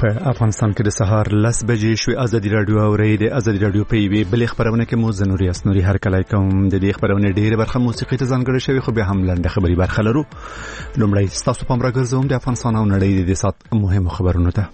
په افغانستان کې د سهار 10 بجې شوې. ازادي رادیو اوري د ازادي رادیو په وی بل خبرونه کې مو زنوري اسنوري هر کله کوم د دې خبرونه ډېر برخه موسیقي ته ځانګړې شوی، خو به هم لنډه خبري برخه لرو. لومړی تاسو په امر ګرځوم د افغانستان او نړۍ د سات مهمو خبرونو ته.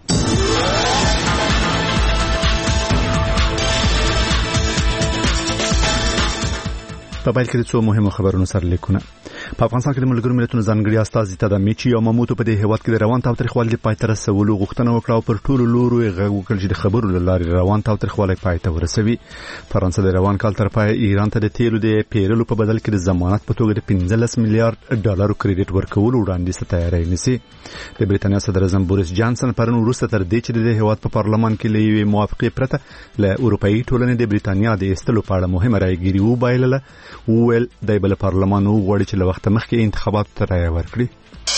په بایل کې د څو مهمو خبرونو سره لیکونه. په افغانستان کې د ملګرو ملتونو ځانګړي استازي تدامیچی او ماموتو په دې هیواد کې د روان تاوتریخوالي د پای ته رسولو غوښتنه وکړه او پر ټولو لورو یې غږ وکړ چې د خبرو له لارې روان تاوتریخوالي پای ته ورسوي. فرانسه د روان کال تر پای ایران ته د تیلو د پیرلو په بدل کې د ضمانت په توګه د 15 میلیارډ ډالر کریډټ ورکولو وړاندیز ته تیاری نیسي. د بریتانیا صدر اعظم بوریس جانسن پرون وروسته تر دې چې د هیواد په پارلمان کې لوي موافقه پرته له اروپאי ټولنې د بریتانیا د استلو په اړه مهمه رايګيري وبایلله. ویل د بل پارلمان وغوړي چې له وخت مخکې انتخابات ته رایه ورکړي.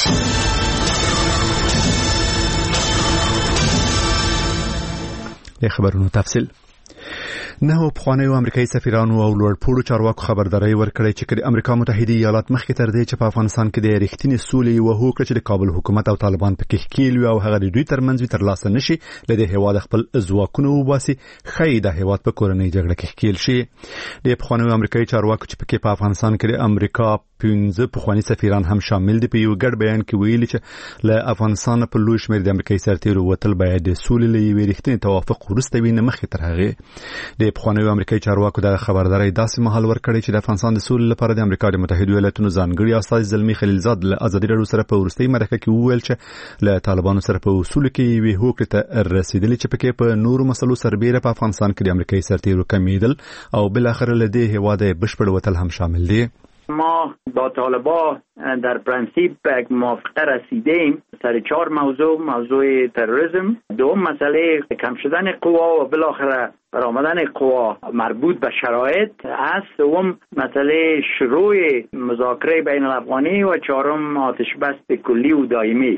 د خبرونو تفصیل. نه پخوانیو امریکایي سفیرانو او لوړپوړو چارواکو خبرداري ورکړې چې د امریکا متحده ایالات مخکې تر دې چې په افغانستان کې د رښتینی سولې او هوکړه چې د کابل حکومت او طالبان پکې ښکیل او هغه د دوی ترمنځ ترلاسه نشي له دې هیواد خپل ځواکونه وباسي خی د هیواد په کورنۍ جګړه کې ښکیل شي. د پخوانیو امریکایي چارواکو چې پکې په افغانستان کې د امریکا 15 پخوانی سفیران هم شامل دي په یو ګډ بیان کې ویلي چې له افغانستان په لوی شمېر د امریکایي سرتیرو وتل باید د سولې لوي رښتینی توافق وروسته ویني مخې تر هغه. د پخوانیو امریکایي چارواکو د خبرداري داسې مهال ورکړي چې د افغانستان د سولې لپاره د امریکا د متحده ایالاتونو ځانګړي استازي زلمی خلیلزاد له ازادي رادیو سره په ورستۍ مرکه کې وویل چې له طالبانو سره په اصول کې وی هوکړه ته رسیدلی چې پکې په نورو مسلو سربېره په افغانستان کې د امریکایي سرتیرو کمیدل او بل اخر له دې هواده بشپړ وتل هم شامل دي. ما با طالبان در پرنسیپ به یک موافقه رسیدیم سر 4 موضوع تروریسم، دوم مسئله کم شدن قوا و بالاخره برآمدن قوا مربوط به شرایط است، دوم مسئله شروع مذاکره بین الافغانی و چهارم آتش بس کلی و دائمی.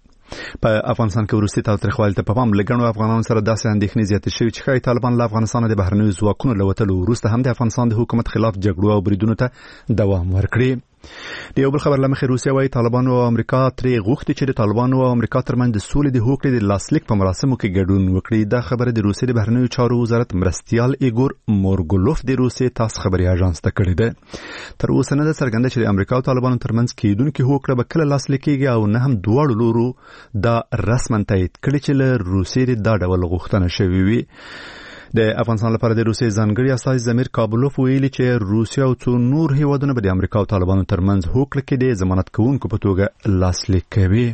په افغانستان کې وروستي تاوتریخوالي ته په پام لګنو افغانانو سره داسې اندېښنې زیاتې شوې چې ښایي طالبان له افغانستان د بهرنیو ځواکونو له وتلو وروسته هم د افغانستان د حکومت خلاف جګړو او بریدونو ته دوام ورکړي. د یو بل خبر لمخې روسیا وايي طالبان او امریکا ترې غوښتي چې د طالبان او امریکا ترمنځ د سولې د هوکړې د لاسلیک په مراسمو کې ګډون وکړي. دا خبره د روسیې د بهرنیو چارو وزارت مرستیال ایګور مورګولوف د روسیې تاس خبري اژانس ته کړی ده. تر اوسه نه ده څرګنده چې د امریکا او طالبانو ترمنځ کېدونکې هوکړه به کله لاسلیک کېږي او نه هم دواړو لورو دا رسماً تایید کړي چې له روسیې دا ډول غوښتنه شوې وي. د افغانستان لپاره د روسیې ځانګړي استازي زمیر کابلوف ویلي چې روسیا او څو نور هیوادونه به د امریکا او طالبانو ترمنځ هوکړه کې د ضمانت کوونکو په توګه لاسلیک کوي.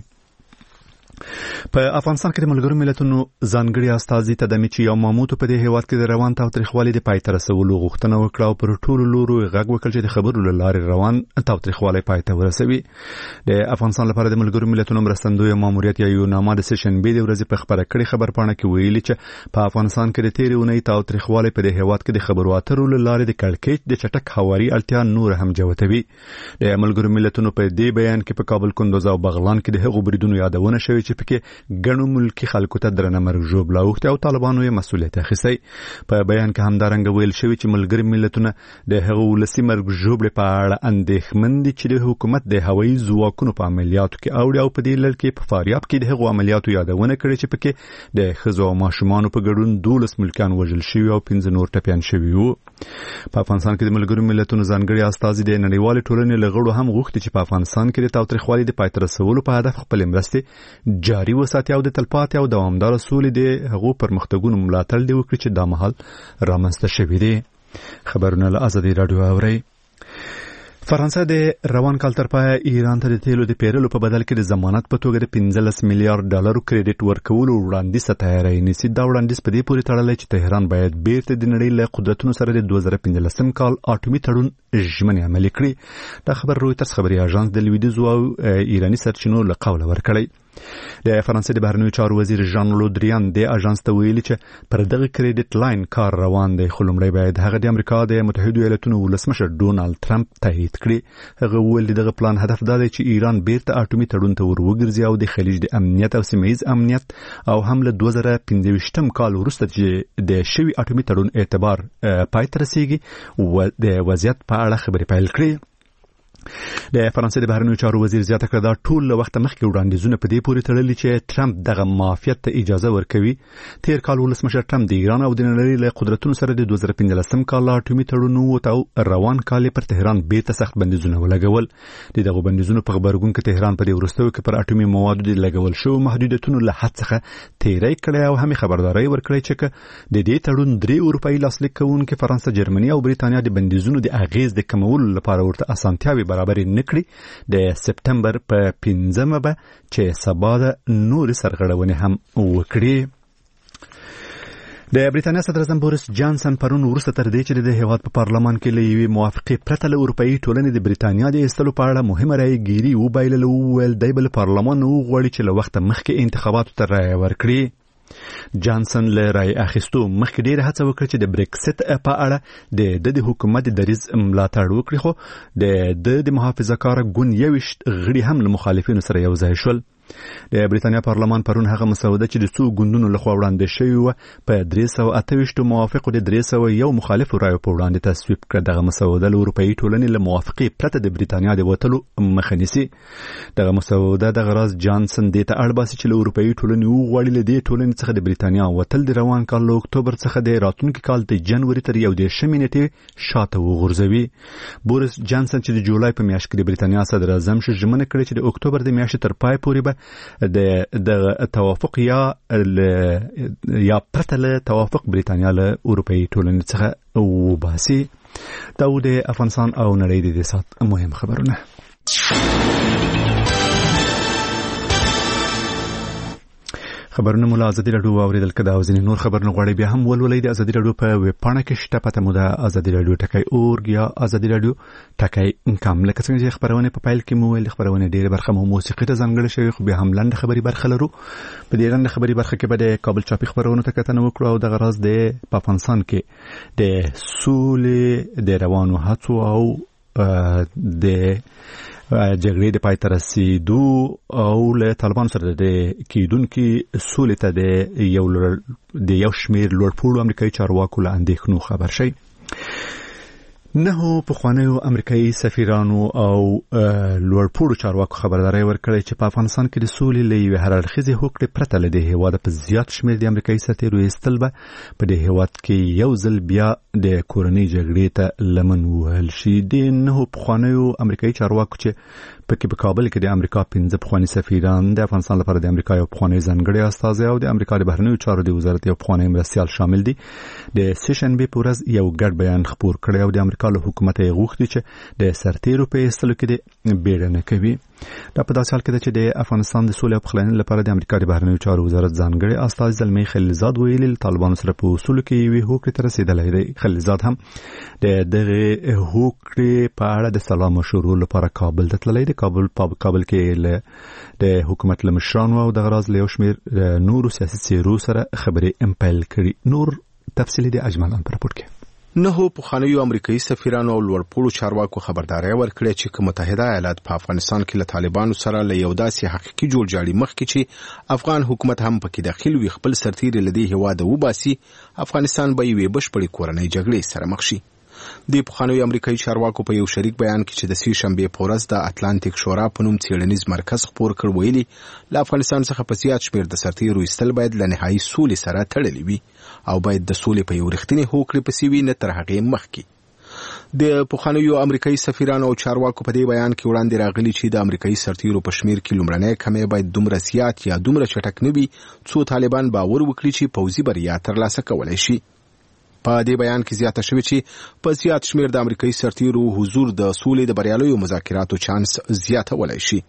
په افغانستان کې د ملګرو ملتونو ځانګړي استازي تدامیچی او ماموتو په دې هیواد کې د روان تاوتریخوالي د پای ته رسولو غوښتنه وکړه او پر ټولو لورو غږ وکړ چې د خبرو له لارې روان تاوتریخوالي پای ته ورسوي. د افغانستان لپاره د ملګرو ملتونو مرستندوی ماموریت یا یوناما د سشنبې د ورځې په خبره کړې خبرپاڼه کې ویلي چې په افغانستان کې د تیرې اونۍ تاوتریخوالي په دې هیواد کې د خبرو اترو له لارې د کړکېچ د چټک هواري اړتیا نور هم جوتوي. د ملګرو ملتونو په دې بیان کې په کابل، کندوز او بغلان کې د هغو بریدونو یادونه شوې چې پکې ګڼو ملکی خلکو ته درنه مرګ ژوبله اوښتې او طالبانو یې مسؤلیت اخیستی. په بیان کې همدارنګه ویل شوي چې ملګري ملتونه د هغو ولسي مرګ ژوبلې په اړه اندېښمن دي چې د حکومت د هوایي ځواکونو په عملیاتو کې اوړي او په دې لړ کې په فاریاب کې د هغو عملیاتو یادونه کړې چې پکې د ښځو او ماشومانو په ګډون 12 ملکیان وژل شوي او 15 نور ټپیان شوي وو. په افغانستان کې د ملګرو ملتونو ځانګړي استازي د نړیوالې ټولنې له غړو هم غوښتي چې په افغانستان کې د تاوتریخوالي د پای ته رسولو په هدف خپلې مرستې جاري وساتي او د تلپاتې او دوامدار سولې د هغو پرمختګونو ملاتړ دی وکړي چې دا مهال رامنځته شوي دي. خبرونه له ازادي رادیو اوري. فرانسه د روان کال تر پای ایران ته د تیلو د پیرلو په بدل کې د ضمانت په توګه د 15 میلیارډ ډالر کریډټ ورکولو وړاندیز ته تیاری نیسي. دا وړاندیز په دې پورې تړلی چې تهران باید بیرته د نړۍ له قدرتونو سره د 2015 کال اټومي تړون ژمنې عملي کړي. دا خبر رویترز خبري اژانس د لویدیځو او ایراني سرچینو له قوله ورکړی. د فرانسې د بهرنیو چارو وزیر ژان لودریان د اژانس ته ویلي چې پر دغه کریډټ لاین کار روان دی، خو لومړی باید هغه د امریکا د متحده ایالاتونو ولسمشر ډونالد ټرمپ تایید کړي. هغه ویل دغه پلان هدف دا دی چې ایران بیرته اټومي تړون ته ور وګرځي او د خلیج د امنیت او سیمه‌ییز امنیت او هم له 2015 کال وروسته چې د شوي اټومي تړون اعتبار پای ته رسیږي و د وضعیت په اړه خبرې پیل کړي. د فرانسې د بهرنیو چارو وزیر زیاته کړه دا ټول له وخت مخکې وړاندیزونه په دې پورې تړلي چې ټرمپ دغه معافیت ته اجازه ورکوي. تیر کال ولسمشر ټرمپ د ایران او د نړۍ له قدرتونو سره د 2015 کال اټومي تړون او روان کال پر تهران بیرته سخت بندیزونه ولګول. دغه بندیزونه په خبرګون کې تهران په دې وروستیو کې پر اټومي موادو د لګول شو محدودیتونو له حد څخه تیری کړی او هم خبرداري ورکړی چې د دې تړون 3 اروپایي لاسلیک کوونکي فرانسه، جرمني او بریتانیا د بندیزونو د اغیز د کمولو لپاره ورته اسانتیاوي برابر نکړي. د سپتمبر په 15مه به چې سبا د نور سرغړونې هم وکړي. د بریتانیا صدر اعظم بوریس جانسن پرون وروسته تر دې چې د هیواد په پارلمان کې له یوې موافقې پرته له اروپایي ټولنې د بریتانیا د ایستلو په اړه مهمه رایه ګیري وبایلله. وویل دی به له پارلمان وغواړي چې له وخته مخکې انتخاباتو ته رایه ورکړي. جانسن له رای اخیستو مخکې ډېره هڅه وکړه چې د بریکسټ په اړه د حکومت دریځ ملاتړ وکړي، خو د محافظه‌کار ګوند 21 غړي هم له مخالفینو سره یو ځای شول. د بریتانیا پارلمان پرون هغه مسوده چې د څو ګوندونو لخوا وړاندې شوی و په 328 موافقو د 301 مخالفو رایو په وړاندې تصویب کړه. دغه مسوده له اروپایي ټولنې له موافقې پرته د بریتانیا د وتلو مخه نیسي. دغه مسوده د غراز جانسن د ته اړ باسي چې له اروپایي ټولنې وغواړي له دې ټولنې څخه د بریتانیا وتل د روان کال له اکتوبر څخه د راتلونکي کال د جنوري تر 11 نیټې شاته وغورځوي. بوریس جانسن چې د جولای په میاشت کې د بریتانیا صدر اعظم شو، ژمنه کړې چې د اکتوبر د میاشتې تر پای پورې به د توافق یا پرته له توافق بریتانیا له اروپایي ټولنې څخه وباسي. دا د افغانستان او نړۍ د سات مهم خبرونه. خبرونه مولا ازادي رادیو اوریدل کده او ځینې نور خبرونه غواړي بیا هم ولولئ د ازادي رادیو په ویب پاڼه کې شته پته مو د ازادي رادیو ټکی اورګ یا ازادي رادیو ټکی کام. لکه څنګه چې خبرونه په پایل کې مو ویل خبرونه ډېر برخه مو موسیقي ته ځانګړې شوی، خو بیا هم لاندې خبري برخه لرو. په دې لاندې خبري برخه کې به د کابل چاپی خبرونه ته کتنه وکړو او د غراز د افغانستان کې د سولې د روانو هڅو او د جګړې د پای ته رسیدو او له طالبان سره د کېدونکو سولې ته د یو شمېر لوړپوړو امریکایي چارواکو له اندېښنو خبر شي. 9 پخوانیو امریکایي سفیرانو او لوړپوړو چارواکو خبرداري ورکړې چې په افغانستان کې د سولې له یوې هرړخیزې هوکړې پرته له دې هیواد په زیات شمېر د امریکایي سرتیرو ایستل به په دې هیواد کې یو ځل بیا د کورنۍ جګړې ته لمن ووهل شي. د 9 پخوانیو امریکایي چارواکو چې په کابل کې د امریکا 15 پخوانی سفیران، د افغانستان لپاره د امریکا یو پخوانی ځانګړی استازی او د امریکا د بهرنیو چارو د وزارت یو پخوانی مرستیال شامل دي، د سشنبه په ورځ یو ګډ بیان خپور کړی او د امریکا له حکومت یې غوښتي چې د سرتیرو په ایستلو کې د بیړنه کوي. دا په داسې حال کې ده چې د افغانستان د سولې او پخلاینې لپاره د امریکا د بهرنیو چارو وزارت ځانګړی استازی زلمی خلیلزاد ویلي طالبانو سره په اصولو کې یوې هوکړې ته رسیدلی دی. خلیلزاد هم د دغه هوکړې په اړه د سلا مشورو لپاره کابل ته تللی دی. کابل کې د حکومت له مشرانو او د غراز له یو شمېر نورو سیاسي څیرو سره خبرې امپیل کړي. نور تفصیلي د اجملان په راپور کې 9 پخوانیو امریکایي سفیرانو او لوړپوړو چارواکو خبرداري ورکړه چې متحده ایالات په افغانستان کې له طالبانو سره له یو داسې حقیقي جوړجاړي مخکې چې افغان حکومت هم پکې داخل وي خپل سرتیري له دې هواده وباسي، افغانستان به یوې بشپړې کورنۍ جګړې سره مخ شي. د پخوانیو امریکایي چارواکو په یو شریک بیان کې چې د سې شنبه په ورځ د اتلانتیک شورا په نوم څېړنیز مرکز خپور کړ، ویلي له افغانستان څخه په زیات شمېر د سرتیرو ایستل باید له نهایي سولې سره تړلي وي او باید د سولې په یو رښتینې هوکړې پسې وي، نه تر هغې مخکې. د پخوانیو امریکایي سفیرانو او چارواکو په دې بیان کې وړاندې راغلي چې د امریکایي سرتیرو په شمېر کې لومړنۍ کمې باید دومره زیات یا دومره چټک نه وي څو طالبان باور وکړي چې پوځي بریا ترلاسه کولی شي. په دې بیان کې زیاته شوې چې په زیات شمېر د امریکایي سرتیرو حضور د سولې د بریالیو مذاکراتو چانس زیاتولی شي.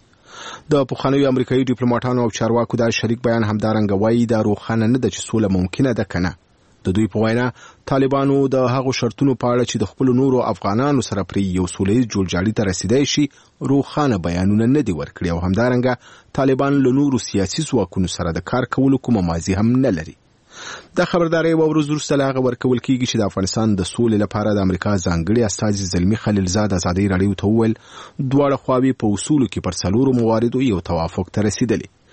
د پخوانیو امریکایي ډیپلوماټانو او چارواکو دا شریک بیان همدارنګه وایي دا روښانه نه ده چې سوله ممکنه ده که نه. د دوی په وینا طالبانو د هغو شرطونو په اړه چې د خپلو نورو افغانانو سره پرې یو سولیز جوړجاړي ته رسیدای شي روښانه بیانونه نه دي ورکړي او همدارنګه طالبان له نورو سیاسي ځواکونو سره د کار کولو کومه ماضي هم نه لري. دا خبرداري یوه ورځ وروسته له هغه ورکول کېږي چې د افغانستان د سولې لپاره د امریکا ځانګړي استازي زلمي خلیلزاد ازادۍ راډیو ته وویل دواړه خواوې په اصولو کې پر 4 مواردو یو توافق ته رسیدلي.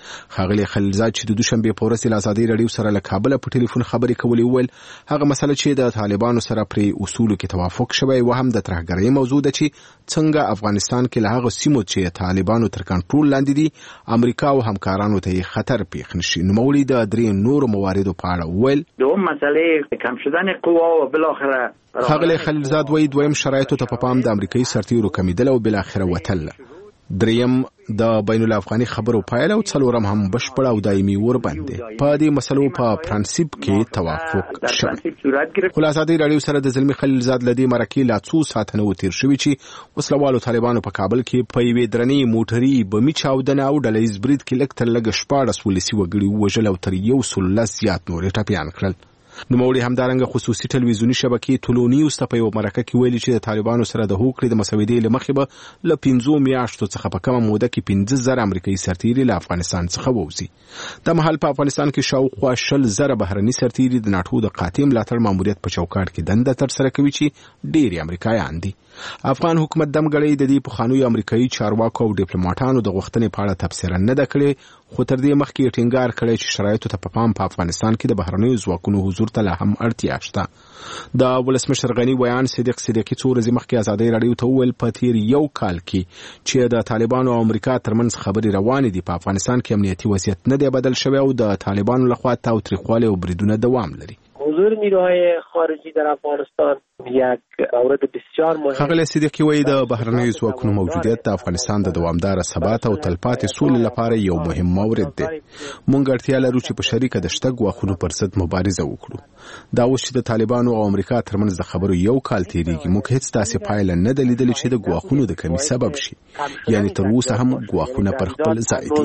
ښاغلي خلیلزاد چې د دوشنبه په ورځ له ازادي رادیو سره له کابل په ټلیفون خبرې کولې ویل هغه مسله چې د طالبانو سره پر اصولو کې توافق شوی و هم د ترهګرۍ موضوع ده چې څنګه افغانستان کې له هغه سیمو چې طالبانو تر کنټرول لاندې دي امریکا او همکارانو ته خطر پیښ نشي. نوموړي د درې نورو مواردو په اړه ویل دوم مسئله کم شدن قوا و بالاخره ښاغلي خلیلزاد وایي دویم شرایطو ته په پام د امریکایي سرتیرو کمیدل او بالاخره وتل. دریم د بین الافغاني خبرو پایله او څلورم هم بشپړ او دایمي ورباندې په دې مسلو په پرنسيپ کې توافق شوی. خلاصادي رادیو سره د زلمی خلیلزاد لدی مرکې لا څو ساعتونه وتیر شوی چې وسلوالو طالبانو په کابل کې په یوې درنې موټري بمی چاودنه او ډلهیز برید کې لږ تر لږه 14 ولسی وګړي وژل او تر 110 زیات نور ټپیان کړل. نوموړي همدارنګه خصوصي ټلویزیونی شبکې ټولونیوز ته په یو مرکه کې ویلي چې د طالبانو سره د هوکړې د مسودې له مخې به له 15 میاشتو څخه په کومه موده کې 15,000 امریکایي سرتیري له افغانستان څخه ووځي. د مهال په افغانستان کې شاوخوا 10,000 بهرني سرتیري د ناټو د قاطع ملاتړ ماموریت په چوکاټ کې دنده ترسره کوي چې ډېری امریکایان دي. افغان حکومت دمګړی د دې پخوانیو امریکایي چارواکو او ډیپلوماټانو د غوښتنې په اړه تبصره نه ده کړې، خو تر دې مخکې ټینګار کړی چې شرایطو ته په پام په افغانستان کې د بهرنیو ځواکونو حضور ته لا هم اړتیا شته. د ولسمشر غني ویان صدیق صدیقي څو ورځې مخکې ازادي رادیو ته وویل په تیر یو کال کې چې د طالبانو او امریکا ترمنځ خبرې روانې دي په افغانستان کې امنیتي وضعیت نه دی بدل شوی او د طالبانو لخوا تاوتریخوالی او بریدونه دوام لري. حضور نیروهای خارجی در افغانستان یک مورد بسیار مهم. ښاغلی صدیقي وایي د بهرنیو ځواکونو موجودیت د افغانستان د دوامداره ثبات او تلپاتې سولې لپاره یو مهم مورد دی. موږ اړتیا لرو چې په شریکه د شته ګواښونو پر ضد مبارزه وکړو. دا اوس چې د طالبانو او امریکا ترمنځ د خبرو یو کال تیریږي موږ هیڅ داسې پایله نه ده لیدلې چې د ګواښونو د کمی سبب شي، یعنی تر اوسه هم ګواښونه پر خپل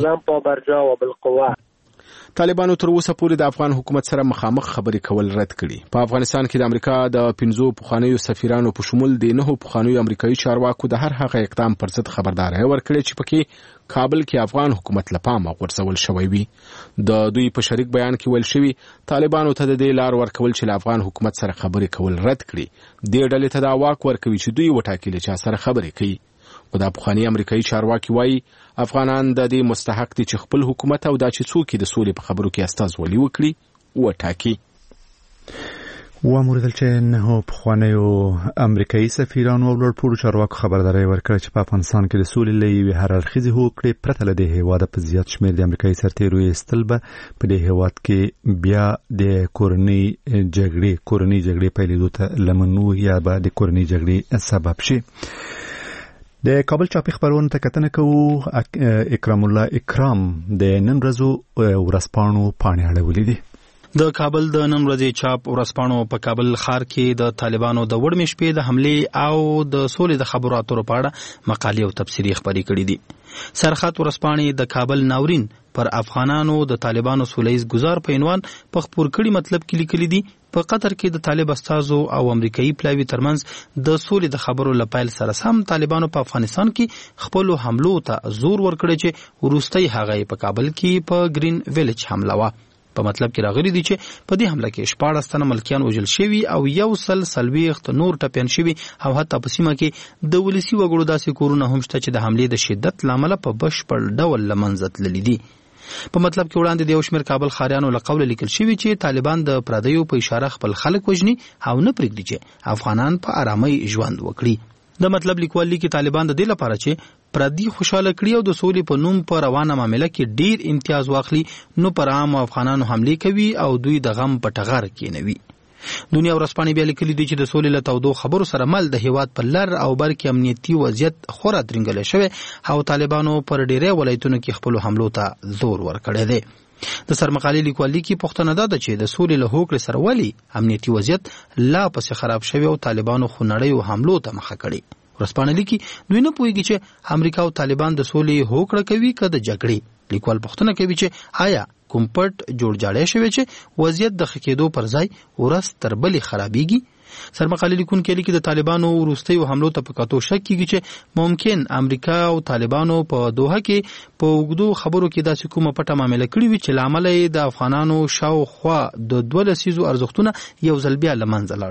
ځای دي. طالبانو تر اوسه پورې د افغان حکومت سره مخامخ خبرې کول رد کړي. په افغانستان کې د امریکا د 15 پخوانیو سفیرانو په شمول د 9 پخوانیو امریکایي چارواکو د هر هغه اقدام پر ضد خبرداري ورکړي چې پکې کابل کې افغان حکومت لپاره غورځول شوی وي. د دوی په شریک بیان کې ویل شوی طالبانو ته د دې لار ورکول چې افغان حکومت سره خبرې کول رد کړي. د ډلې ته دا واک ورکوي چې دوی وټاکي چې سره خبرې کوي. خو د پخوانی امریکایي چارواکي وایي افغانان د دې مستحق دي چې خپل حکومت او د چڅوکي د سولې په خبرو کې استازولي وکړي وټاکي. واموردل چې نه پخوانیو امریکایي سفیرانو او لوړپوړو چارواکو خبرداري ورکړه چې په افغانستان کې د سولې لوي هر اړخیزې هوکړې پرته له دې هیواد په زیات شمېر د امریکایي سرتیرو ایستل به په دې هیواد کې بیا د کورنۍ جګړې پیلېدو ته لمنو یا به د کورنۍ جګړې سبب شي. د کابل چاپی خبرونه ته کتنه کوو. اکرام الله اکرام د نن ورځو ورځپاڼو پاڼې اړولې دي. د کابل د نن ورځې چاپ ورځپاڼو په کابل ښار کې د طالبانو د وړمې شپې د حملې او د سولې د خبرو اترو په اړه مقالې او تبصرې خپرې کړې دي. سرخط ورځپاڼې د کابل ناورین پر افغانانو د طالبانو سولهییز گزار په عنوان په خپور کړي مطلب کې لیکلي دي. په قطر کې د طالب استازو او امریکایي پلاوی ترمنځ د سولې د خبرو لپاره سره سم طالبانو په افغانستان کې خپل حملو ته زور ورکړی چې ورستۍ هغه په کابل کې په گرین ویلج حمله وا. په مطلب کې راغلي دي چې په دې حمله کې 14 تنه ملکیان وژل شوي او 140 نور ټپیان شوي او حتی په سیمه کې د ولسی وګړو داسې کورونه هم شته چې د حملې د شدت لامل په بشپړ ډول لمنځه تللي دي. په مطلب کې وړاندې د یو شمېر کابل ښاریانو له قوله لیکل شوي چې طالبان د پردیو په اشاره خپل خلک وژني او نه پرېږدي چې افغانان په آرامۍ ژوند وکړي. د مطلب لیکوال لیکي طالبان د دې لپاره چې پردي خوشاله کړي او د سولې په نوم په روانه معامله کې ډیر امتیاز واخلي نو پر عام افغانانو حمله کوي او دوی د غم په ټغر کېنوي. دنیا ورځپاڼې بیا لیکلي دي چې د سولې له تودو خبرو سره مل د هیواد په لر او بر کې امنیتي وضعیت خورا درنګلی شوی او طالبانو پر ډیری ولایتونو کې خپل حملو ته زور ورکړی دی. د سرمقالې لیکوال لیکي پوښتنه ده چې د سولې له هوکړې سره ولې امنیتي وضعیت لا پسې خراب شوی او طالبانو خونړیو حملو ته مخه کړې. ورځپاڼه لیکي دوی نه پوهیږي چې امریکا او طالبان د سولې هوکړه کوي که د جګړې. لیکوال پوښتنه کوي چې آیا کوم پټ جوړ جاړی شوی چې وضعیت د ښه کېدو پر ځای ورځ تر بلې خرابېږي. سرمقالې لیکونکي لیکي د طالبانو وروستیو حملو ته په کتو شک کېږي چې ممکن امریکا او طالبانو په دوحه کې په اوږدو خبرو کې داسې کومه پټه معامله کړې وي چې له امله یې د افغانانو شاوخوا د 2 لسیزو ارزښتونه یو ځل بیا له منځه لاړ شي.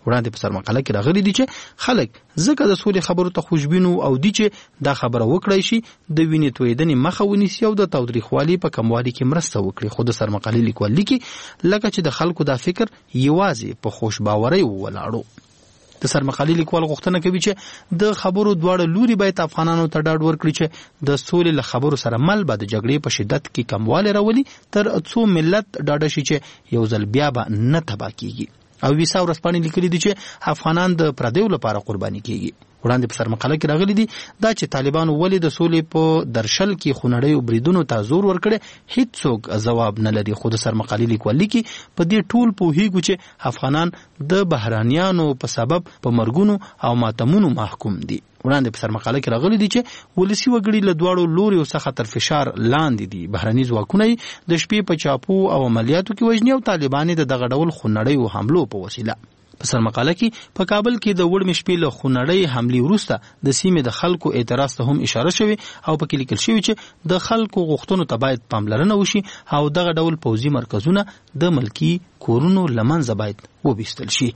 وړاندې په سر مقاله کې راغلي دي چې خلک ځکه د سولې خبرو ته خوشبینو او دي چې دا خبره وکړای شي د وینې تویدنې مخه ونیسي او د تاوتریخوالي په کموالي کې مرسته وکړي. خو د سر مقالې لیکوال لیکي لکه چې د خلکو دا فکر یوازې په خوش باورۍ ولاړو. د سر مقالې لیکوال غوښتنه کوي چې د خبرو دواړه لوري باید افغانانو ته ډاډ ورکړي چې د سولې له خبرو سره مل به د جګړې په شدت کې کموالی راولي تر څو ملت ډاډه شي چې یو ځل بیا به نه تباه کیږي. او ویسا ورځپاڼې لیکلي دي چې افغانان د پردیو لپاره قرباني کیږي. وړاندې په سر مقاله کې راغلي دي دا چې طالبانو ولې د سولې په درشل کې خونړیو بریدونو ته زور ورکړي هیڅوک ځواب نه لري. خو د سر مقالې لیکوال لیکي په دې ټول پوهیږو چې افغانان د بهرانیانو په سبب په مرګونو او ماتمونو محکوم دي. وړاندې په سر مقاله کې راغلي دي چې ولسی وګړي له دواړو لوريو څخه تر فشار لاندې دي. بهرني ځواکونه د شپې په چاپو او عملیاتو کې وژني او طالبان د دغه ډول خونړیو حملو په وسیله. په سر مقاله کې په کابل کې د وړمې شپې له خونړۍ حملې وروسته د سیمې د خلکو اعتراض ته هم اشاره شوې او په کې لیکل شوی چې د خلکو غوښتنو ته باید پاملرنه وشي او دغه ډول پوځي مرکزونه د ملکی کورونو لمنځه باید وبیستل شي.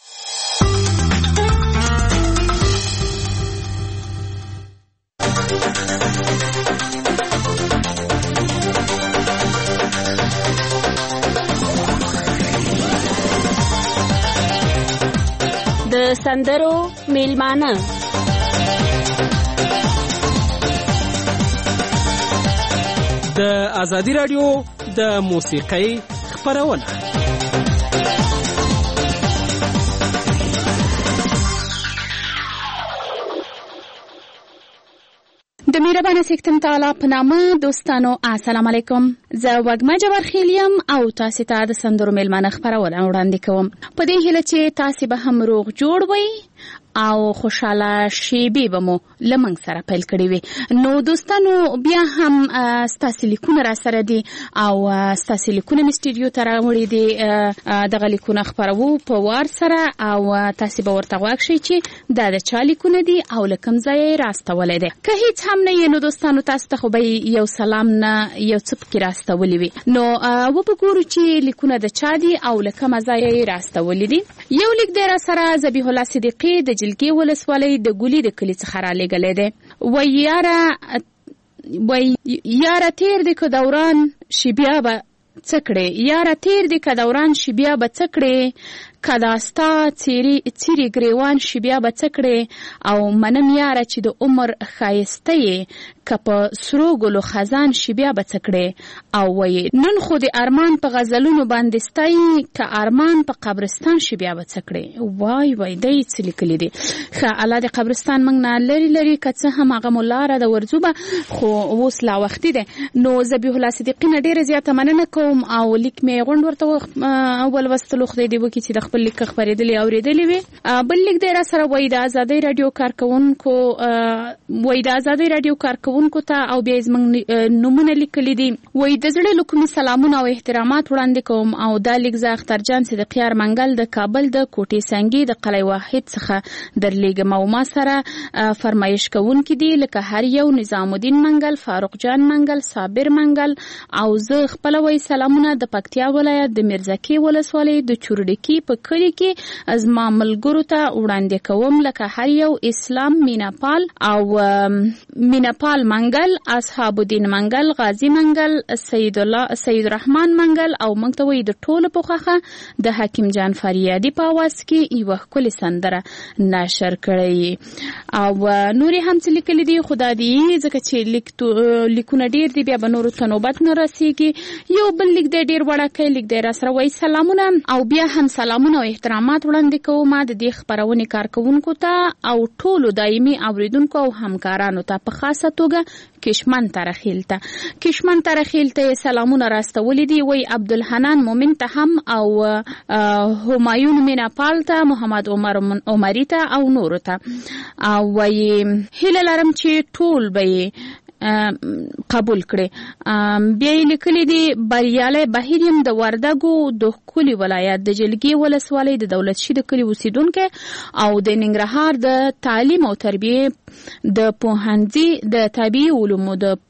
د سندرو میلمانه د ازادي رادیو د موسیقۍ خپرونه. د مهربانه سیکتم تعالی په نامه دوستانو السلام علیکم. زه وګما جوار خیلیم او تاسو ته د سندرو میلمانه خبرونه وړاندې کوم په دې هیله چې تاسو به هم روغ جوړ وئ او خوشاله شیبې به مو لمنګ سره پیل کړی وي. نو دوستانو بیا هم ستاسو لیکونه را سره دي او ستاسو لیکونه می سټوډیو ته راوړي دي. دغه لیکونه خبرو په وار سره او تاسو به ورته واښئ چې دا د چا لیکونه دي او لکم ځای راستولې دي. که هیڅ هم نه نو دوستانو تاسو ته خو به یو سلام نه یو څه کې راستولې وي. نو وګورو چې لیکونه د چا دي او لکم ځای راستولې دي. یو لیک دی را سره ذبیح الله صدیقی د جلګي ولسوالۍ د ګولي د کلی څخه را لېږلی دی. یاره تیر دی که دوران شي بیا به څه کړې، یاره تیر دی که دوران شي بیا به څه کړې، که داستا څیرې ګریوان شي بیا به څه کړې، او منم یاره چې د عمر ښایسته یې که په سرو ګلو خزان شي بیا به څه کړې، او وایي نن خو د ارمان په غزلونو باندې ستایي که ارمان په قبرستان شي بیا به څه کړې. وای وای دی څه لیکلي دي. ښه الله د قبرستان موږ نه لرې لرې که څه هم هغه مو لاره ده ورځو به، خو اوس لا وختي دی. نو ذبیح الله صدیقي نه ډېره زیاته مننه کوم او لیک مې غونډ ورته ولوستلو. خدای دې وکړي چې د خپل لیک خبرېدلې اورېدلې وي. بل لیک دی را سره وایي د ازادۍ راډیو کارکوونکو وایي د ازادۍ راډیو کارکوونکو ته او بیا زموږ نومونه لیکلي دي. وایي د زړه له کومې سلامونه او احترامات وړاندې کوم او دا لیک زه اخترجان صدیقیار منګل د کابل د کوټې سنګي د قلعه واحد څخه درلیږم او ما سره فرمایش کوونکي دي لکه هر یو نظام الدین منګل، فاروق جان منګل، صابر منګل او زه خپله وایي سلامونه د پکتیا ولایت د میرزکې ولسوالۍ د چورډکي په کلي کې زما ملګرو ته وړاندې کوم لکه هر یو اسلام میناپال او میناپال منګل، اصحاب الدین منګل، غازی منګل، سید الرحمن منګل او موږ ته وایي د ټولو په خوښه د حکیم جان فریادي په اواز کې یوه ښکلې سندره نشر کړی او نورې هم څه لیکلي دي. خدا دې ځکه چې لیکونه ډېر دي بیا به نورو ته نوبت نه رسېږي. یو بل لیک دی ډېر وړکی لیک دی را سره وایي سلامونه او بیا هم سلامونه او احترامات وړاندې کوم د دې خپرونې کارکوونکو ته او ټولو دایمي اوریدونکو او همکارانو ته په خاصه توګه کشمن ترخیل ته سلامونه راستولي دي. وایي عبدالحنان مومن ته هم او همایون میناپال ته، محمد عمر عمری ته او نورو ته. او وایي هیله لرم چې ټول به قبول کړي. بیا یې لیکلي دي بریالی بهیر یم د وردګو د ښکلي ولایت د جلګې ولسوالۍ د دولت شي د کلي اوسیدونکی او د ننګرهار د تعلیم او تربیې د پوهنځي د طبیعي علومو د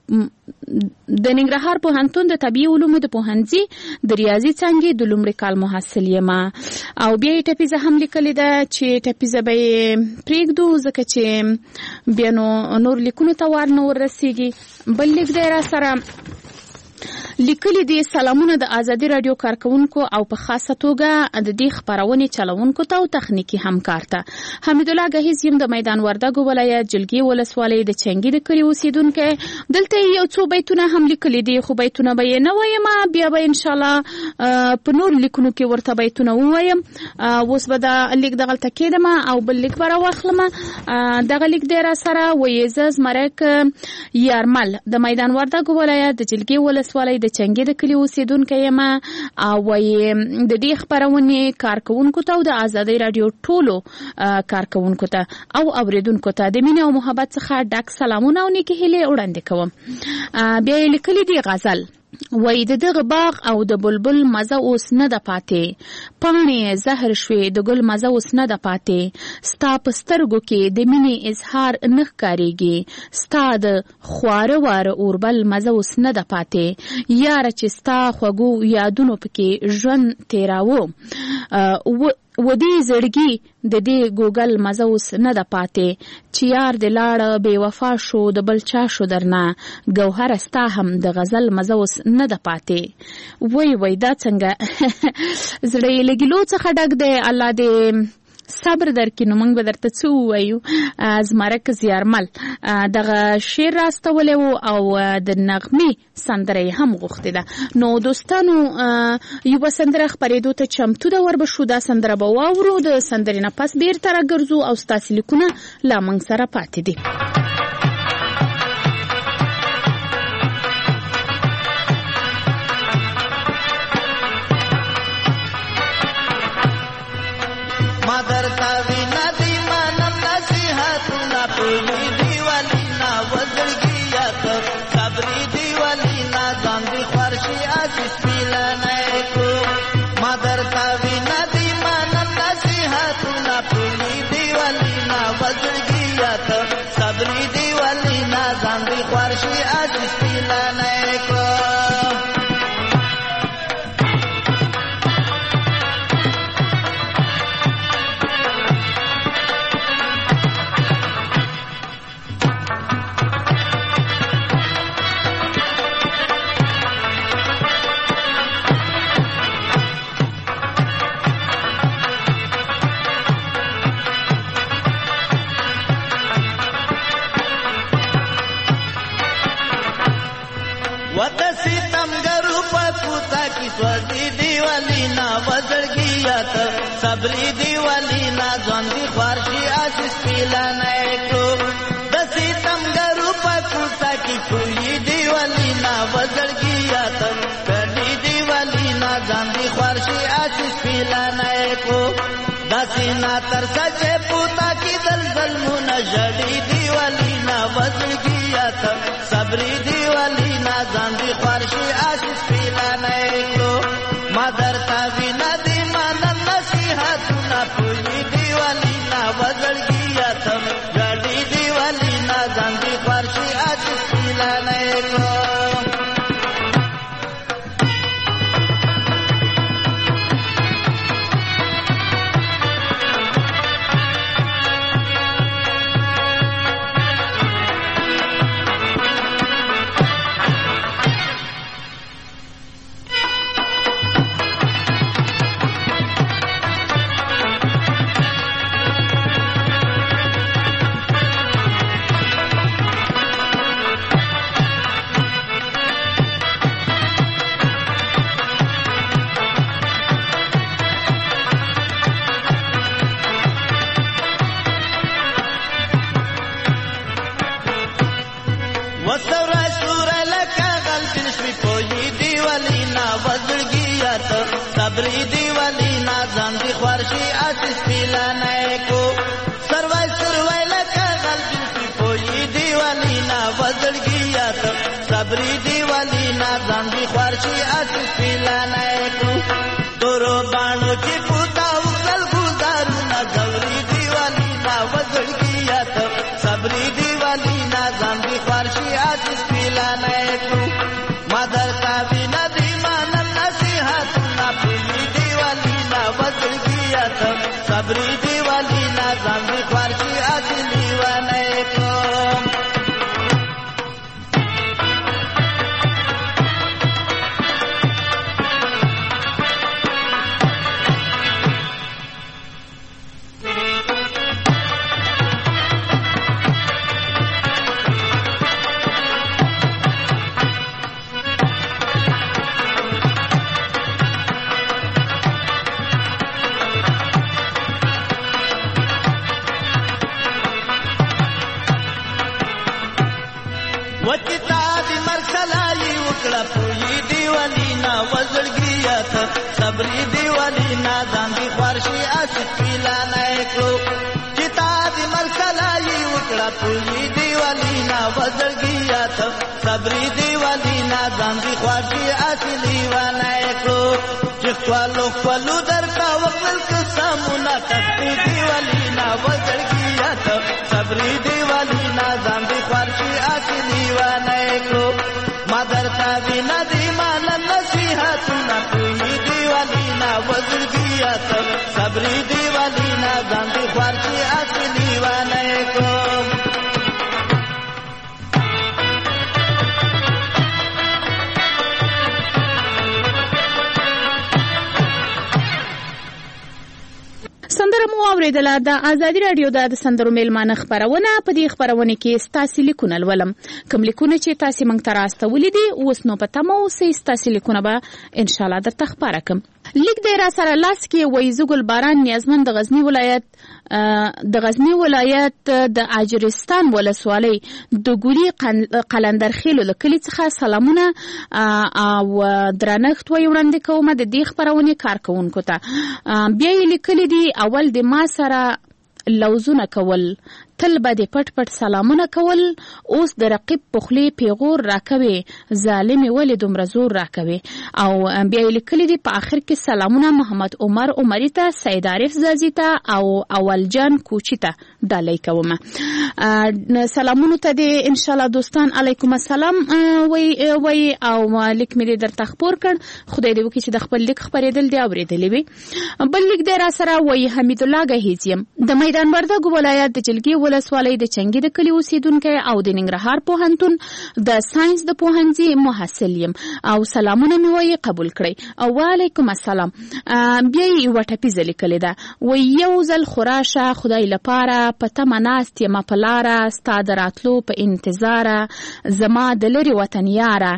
د ننګرهار پوهنتون د طبي علومو د پوهنځي د ریاضي څانګې د لومړي کال محصل یم او بیا یې ټپیزه هم لیکلې ده چې ټپیزه به یې پرېږدو ځکه چې بیا نور لیکونو ته وار نه وررسېږي. بل لیک دی را سره لیکلي دي: سلامونه د ازادي رادیو کارکونکو او په خاصه توګه د دې خبرونې چلونکو ته او تخنیکی همکار ته. حمید الله گهیز یم د میدان وردګو ولایت جلګي ولسوالۍ د چنګي د کلی اوسیدونکو. دلته یو څو بیتونه هم لیکلي دي خو بیتونه به نه وایم، بیا به ان شاء الله په نور لیکونو کې ورته بیتونه وایم. اوس به دا لیک دغلته کېدم او بل لیک به راواخلم. دغه لیک دی را سره ویزز مرک یارمل د میدان وردګو ولایت د جلګي ولسوالۍ د چنګي د کلی اوسیدونکو یم او د دې خبرونې کارکونکو ته او د ازادي رادیو ټولو کارکونکو ته او اوریدونکو ته د مینې او محبت څخه ډک سلامونه او نیکې هیلې وړاندې کوم. بیا یې لیکلي دي غزل: وای د دغه باغ او د بلبل مزه اوس نه د پاتې، پاڼې زهر شوې د ګل مزه اوس نه د پاتې، ستا په سترګو کې د مینې اظهار نه ښکارېږي، ستا د خواره واره اوربل مزه اوس نه د پاتې، یاره چې ستا خوږو یادونو پکې ژوند تېراوه و دې زړګي د دې ګوګل مزه اوس نه د پاتې، چې یار د لاړه بې وفا شو د بل چا شو درنه، ګوهره ستا هم د غزل مزه اوس نه د پاتې. وای دا څنګه زړه یې له ګیلو څخه ډک دی. الله دې صبر درکې. نو موږ به درته څه ووایو. زمرک زیارمل دغه شعر راستولی و او د نغمې سندره یې هم غوښتې ده. نو دوستانو یوه سندره خپرېدو ته چمتو ده، ور به شو. دا سندره به واورو، د سندرې نه پس بیرته راګرځو او ستاسې لیکونه لا موږ سره پاتې دي. صبری دیوالی نا ځواني خوارشي آشیش پیلا نه کو د سیتم ګرو پکوتا کی کوی دیوالی نا وزړګیا ته کړي دیوالی نا ځواني خوارشي آشیش پیلا نه کو د سینا تر سچې پوتا کی دلدل مون جړي دیوالی نا وزړګیا ته صبری دیوالی نا ځواني خوارشي آشیش پیلا نه کو مادر تا وینا دی پولی دیوالی نا وزړګیا تم ګاډي دیوالی نا ځانګي خارشي اچ پیلا نه کو صبری دیوالی نا ځانګي خوارشي اچ پیلا نه کو تورو باڼو کې پوتا وګل ګزارو نا غوري دیوالی نا وزړګیا ته صبری دیوالی نا ځانګي خوارشي اچ پیلا نه خوارشي اسې پیلانه کړو چې تا دې مرکلایي وکړه پوي دیوالینا وزړګیا ته صبرې دیوالینا ځان دې خوارشي اسې لیوانه کړو چې خپلو درته وکړل قسمونه تسبې دیوالینا وزړګیا ته صبرې دیوالینا ځان دې خوارشي اسې لیوانه کړو ما درته وینا دې مان نصیحتونه کوي دیوالینا وزړګیا ته صبرې دیوالینا ځان دې خوارشي اسې لیوانه کړو سندره مو اوریدله د ازادي رادیو د سندرو میلمانه خبرونه په دې خبرونه کې ستاسو لیکونه لولم کوم لیکونه چې تاسو مونږ ته راستولې دي اوس نو پته مو اوسې ستاسو لیکونه به ان شاء الله درته خبره کوم لیک دی را سره لاس کې وایزګل باران نیازمن د غزنی ولایت د اجرستان ولسوالۍ د ګوري قلندرخیلو له کلي څخه سلامونه او درنښت وړاندې کوم د دې خبرونه کارکونکو ته بیا یې لیکلي دي اول د ما سره لوزونه کول تل به د پټ پټ سلامونه کول اوس د رقیب پخلی پیغور راکوي ظالمي ولې دومره زور راکوي او بیا یې لیکلي دي په آخر کې سلامونه محمد عمر عمري ته سید عارف زازي ته او اول جان کوچي ته ډالۍ کوم سلامونو ته دې ان شاء الله دوستان علیکم السلام وای او لیک مې درته خبر کړ خدای دې وکړي چې د خپل لیک خبرېدل دی اورېدلې وي بل لیک دی را سره وای حمید الله غهیزیم د میدان وردګ ولایت د جلګي ولسوالۍ د چنګي د کلي اوسیدونکی او د ننګرهار پوهنتون د ساينس د پوهنځي محصل یم او سلامونه مې وایي قبول کړئ او وعلیکم السلام بیا یې یوه ټپیزه لیکلې ده وایي یو ځل خراشه خدای لپاره په تمه ناست یمه په لاره ستا د راتلو په انتظاره زما د لرې وطن یاره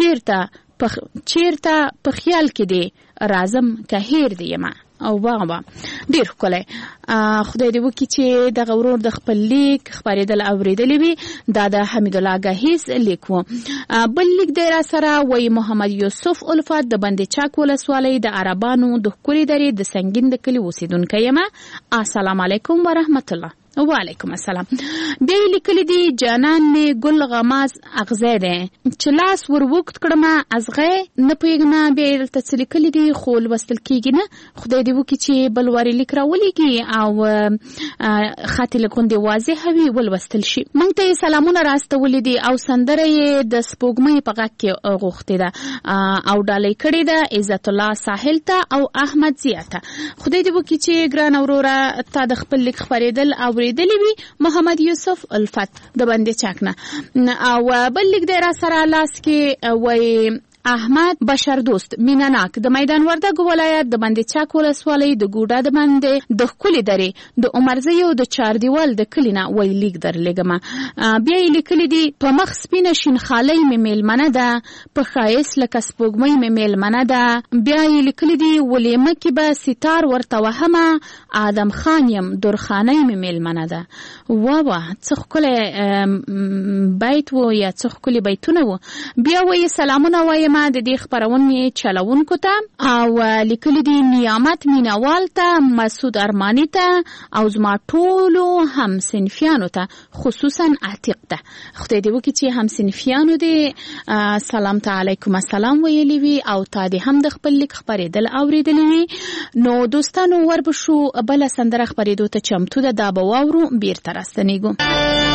چیرته په خیال کې دی راځم که هیر دی یمه او بابا ډیر ښکلی خدای دې وکړي چې دغه ورور د خپل لیک خبرېدل اورېدلی وي دا د حمید الله غهیز لیک و بل لیک دی را سره وایي محمد یوسف الفت د بند چاک ولسوالۍ د عربانو د ښکلې درې د سنګین د کلي اوسېدونکی یم السلام علیکم ورحمت الله وعلیکم السلام بیا یې لیکلي دي جانان مې ګل غماز اغزی دی چې لاس ور وږد کړمه ازغی نه پوهېږم بیا یې دلته څه لیکلي دي خو لوستل کېږي نه خدای دې وکړي چې بل وارې لیک راولېږي او خط یې لږ غوندې واضحه وي ولوستل شي موږ ته یې سلامونه راستولي دي او سندره یې د سپوږمۍ په غږ کې غوښتې ده او ډالۍ کړې ده عزت الله ساحل ته او احمد ضیا ته خدای دې وکړي چې ګرانه وروره تا د خپل لیک خبرېدل اورېدلی وي محمد یوسف الفت د بندې چاک نه او بل لیک دی را سره لاس کې وایي احمد بشر دوست مینناک د میدان وردګ ولایت د بندې چاک ولسوالۍ د ګوډه د بندې د ښکلې درې د عمرزیو د چاردیوال د کلي نه وایي لیک درلېږمه بیا یې لیکلي دي په مخ سپینه شینخالۍ مې میلمنه ده په ښایست لکه سپوږمۍ مې میلمنه ده بیا یې لیکلي دي ولیمه کې به ستار ورته وهمه آدم خان یم درخانۍ مې میلمنه ده واه څه ښکلی بیت و یا څه ښکلي بیتونه و بیا وایي سلامونه وایم د دې خبرونې چلونکو ته او لیکلي دي نیامت مینوال ته مسعود ارماني ته او زما ټولو هم صنفیانو ته خصوصا عتیق ته خدای دې وکړي چې هم صنفیانو دې سلام ته علیکم السلام ویلي وي او تا دې هم د خپل لیک خبرېدل اورېدلی وي نو دوستانو وربشو بله سندره خبرېدو ته چمتو ده دا به واورو بیرته راستنیږو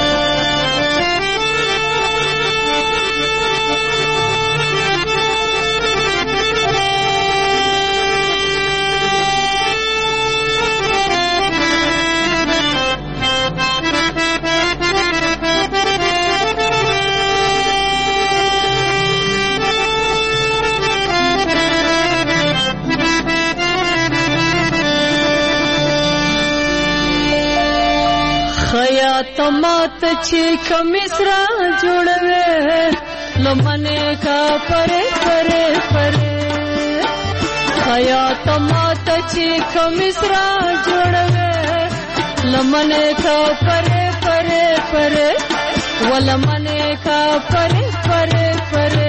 تمات چې کمیس را جوړوي لمنه کا پره پره پره خیا تمات چې کمیس را جوړوي لمنه کا پره پره پره ولمنه کا پره پره پره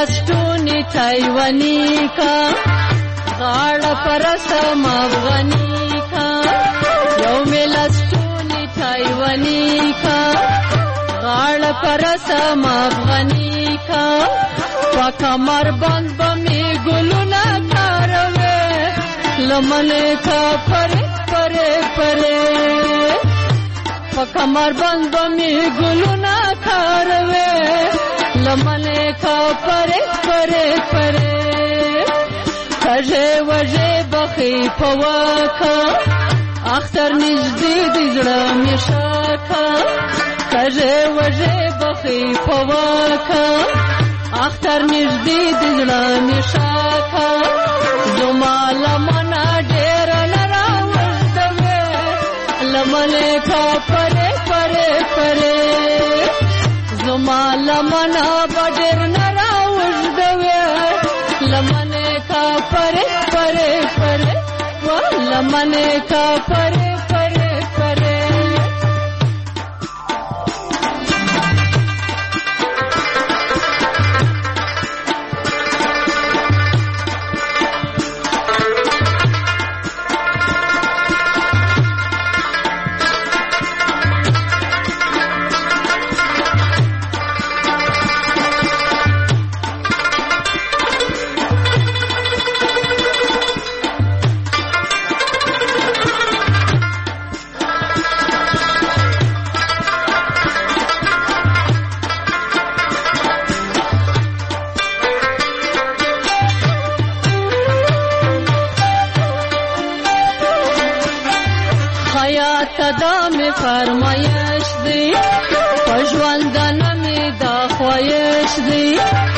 لستونی تایوانی کا غاړه پرسم افغانی کا یو می لستونی تایوانی کا غاړه پرسم افغانی کا وکمر بند بمی ګلونه کاروي لمنه کا پره پره پره وکمر بند بمی ګلونه کاروي لمنه کا پره پره پره کژه وژه بخی پواکا اختر نږدې د زړه می شاکا کژه وژه بخی پواکا اختر نږدې د زړه می شاکا زما لمنه ډېر نه راوړدوې لمنه کا پره پره پره زما لمنه ډېر نه راوړدوې لمنه کا پره پره پره لمنه کا پره پره پره فرمایش دی پژوندنه می دا خوایش دی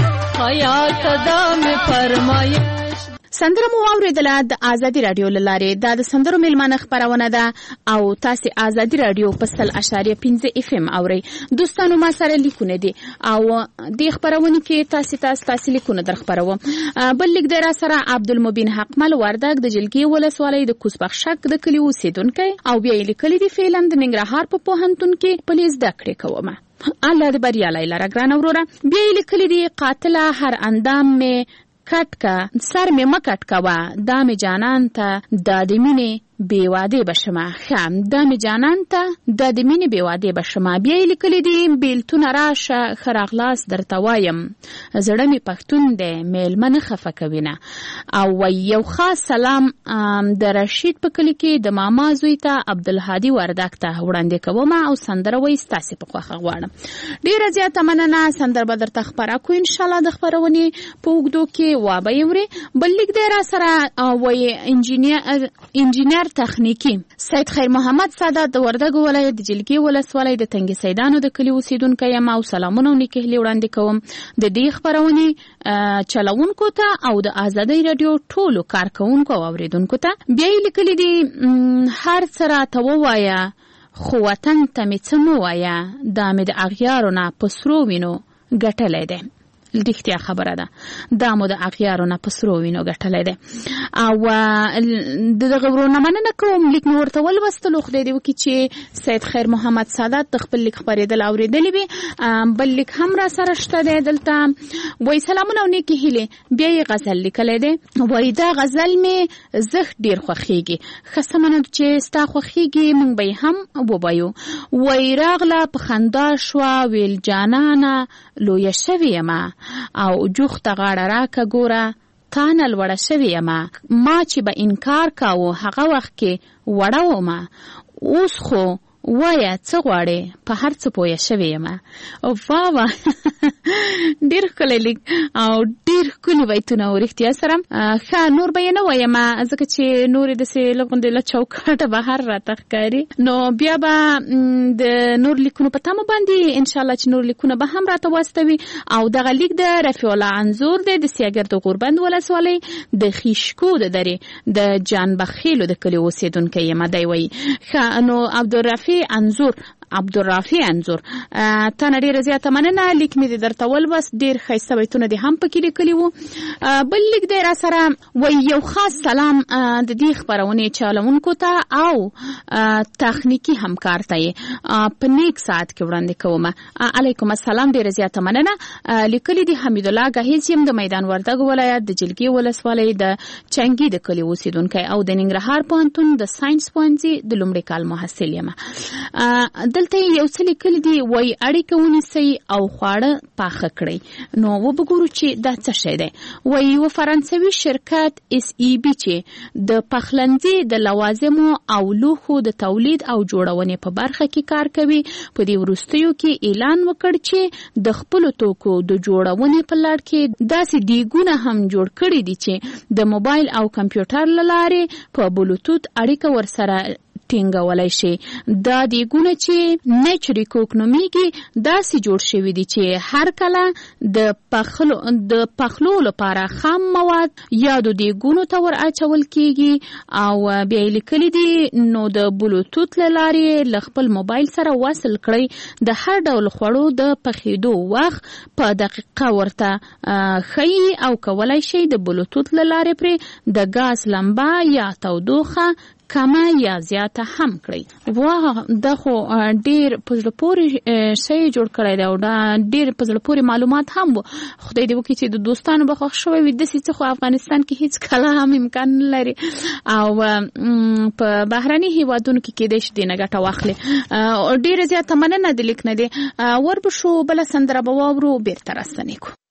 حیات دا می فرمایش. سندره مو واوریدله د ازادي رادیو لاره د سندرو میلمانه خبرونه ده او تاسو ازادي رادیو په 100.5 اف ام اوري. دوستانو ما سره لیکونه دي او د خبرونه کې تاسو لیکونه در خبرو. بل لیک در سره عبدالمبین حقمل وردګ د جلګي ولسوالۍ د کوسبخشک د کلی اوسیدونکو او بیا لیکلي دی فعلا د ننګرهار په پوهنتون کې پولیس د کړې کومه. الله دې بریالي لاره ګران وروره. بیا لیکلي دی قاتله هر اندام می کټ کا سر می مکټ کوا دا می جانان ته د دمینه بیواده بشما خام د می جانان ته د دمینه بیواده بشما. بیا لیکلی دی بیلتون راشه خراغلاس درته وایم زړه می پښتون دی میلمنه خفه کوینه. او یو خاص سلام د رشید په کلی کې د ماما زوی ته عبدالهادي وردګ ته وړاندې کوم او سندره وای ستاسو په خوخه غواړم. ډیره زیاته مننه. سندره به درته خبره کو ان شاء الله د خبرونی په وګدو کې وابېوري. بل لیک دی را سره وای انجینیر تخنیکی سید خیر محمد سادات د وردګ ولایت د جلګي ولسوالۍ د تنګ سیدانو د کلی اوسیدونکو یم او سلامونه نکهلی وړاندې کوم د دې خبرونی چلوونکو ته او د ازادي رادیو ټولو کارکونکو او اوریدونکو ته. بیا لیکلي دي هر سره ته وایا خو وطن ته می څه وایا دا مې د اغیارو نه پسرو وینو ګټلې ده. لدیختیا خبره ده دا مو د اغیارو نه پسرو وینو ګټلې ده. او دغه ورونه مننه کوم لیک نور ته ولوستلو خدای دې وکړي چې سید خیر محمد سادات د خپل لیک خبرېدل اوریدلې وي. بل لیک هم را سره شته دی دلته وای سلامونه او نیکی هیله. بیا غزل لیکلې ده وای دا غزل می زه ډیر خوخیږي خصمنه چې ستا خوخیږي مونږ به هم وبایو. وای راغله په خندا شو ویل جانانه لوی شوی ما او جوخته غاړه راکه ګوره تانه لوړه شوی ما چې به انکار کاوه هغه وخت کې وړه ومه اوس خو وایا څه غواړې په هر څه پوه شوی ما. او واه ډیر ښکلی لیک او ډیر ښکلي بیتونه ورښتیا سره ښه نور به یې نه وایم ځکه چې نورې داسې لغوندې له چوکاټه بهر راته ښکاري. نو بیا به د نور لیکونو په تمه باندې انشاءالله چې نور لیکونه به هم راته واستوي. او دغه لیک د رفیع الله انځور دی د سیاګر د غوربند ولسوالۍ د خیشکو د درې د جان بخیلو د کلي اوسیدونکی یم. دی وایي ښه نو عبدالرفیع انځور عبدالرافی انزور تنه ډیره زیاته مننه. لیک مې درته ولوست، ډیر ښایسته بیتونه دې هم پکې لیکلي وو. بل لیک دی را سره وایي یو خاص سلام د دې خپرونې چلونکو ته او تخنیکي همکار ته یې په نیک ساعت کې وړاندې کوم. علیکم السلام، ډیره زیاته مننه. لیکلي دي حمید الله غهیز یم د میدان وردګ ولایت د جلګي ولسوالۍ د چنګي د کلي اوسیدونکی او د ننګرهار پوهنتون د ساينس پوهنځي د لومړي کال محصل یم. دلته یو څه لیکلي دي وایي اړیکه ونیسئ او خواړه پاخه کړئ. نو وبګورو چې دا څه شی دی. وایي یو فرانسوي شرکت SEB چې د پخلنځي د لوازمو او لوښو د تولید او جوړونې په برخه کې کار کوي په دې وروستیو کې اعلان وکړ چې د خپلو توکو د جوړونې په لړ کې داسې دیګونه هم جوړ کړي دي چې د موبایل او کمپیوټر له لارې په بلوتوت اړیکه ورسره ټینګولای شي. دا دیګونه چې نیچري کوک نومیږي داسې جوړ شوي دي چې هر کله د پخلو لپاره خام مواد یا د دیګونو ته ور اچول کیږي او بیا لیکلي دي نو د بلوتوت له لارې له خپل موبایل سره وصل کړئ. د هر ډول خوړو د پخېدو وخت په دقیقه ورته ښیي او کولای شي د بلوتوت له لارې پرې د ګاز لمبه یا تودوخه کمه یا زیاته هم کړئ. واه دا خو ډیر په زړه پورې شی جوړ کړی دی او دا ډیر په زړه پورې معلومات هم وو. خدای دې وکړي چې د دوستانو به خوښ شوی وي. داسې څه خو افغانستان کې هیڅ کله هم امکان نه لري او په بهرني هیوادونو کې کېدای شي دې نه ګټه واخلي. ډیره زیاته مننه د لیک نه دی. وربشو بله سندره به واورو بیرته راستنې کو.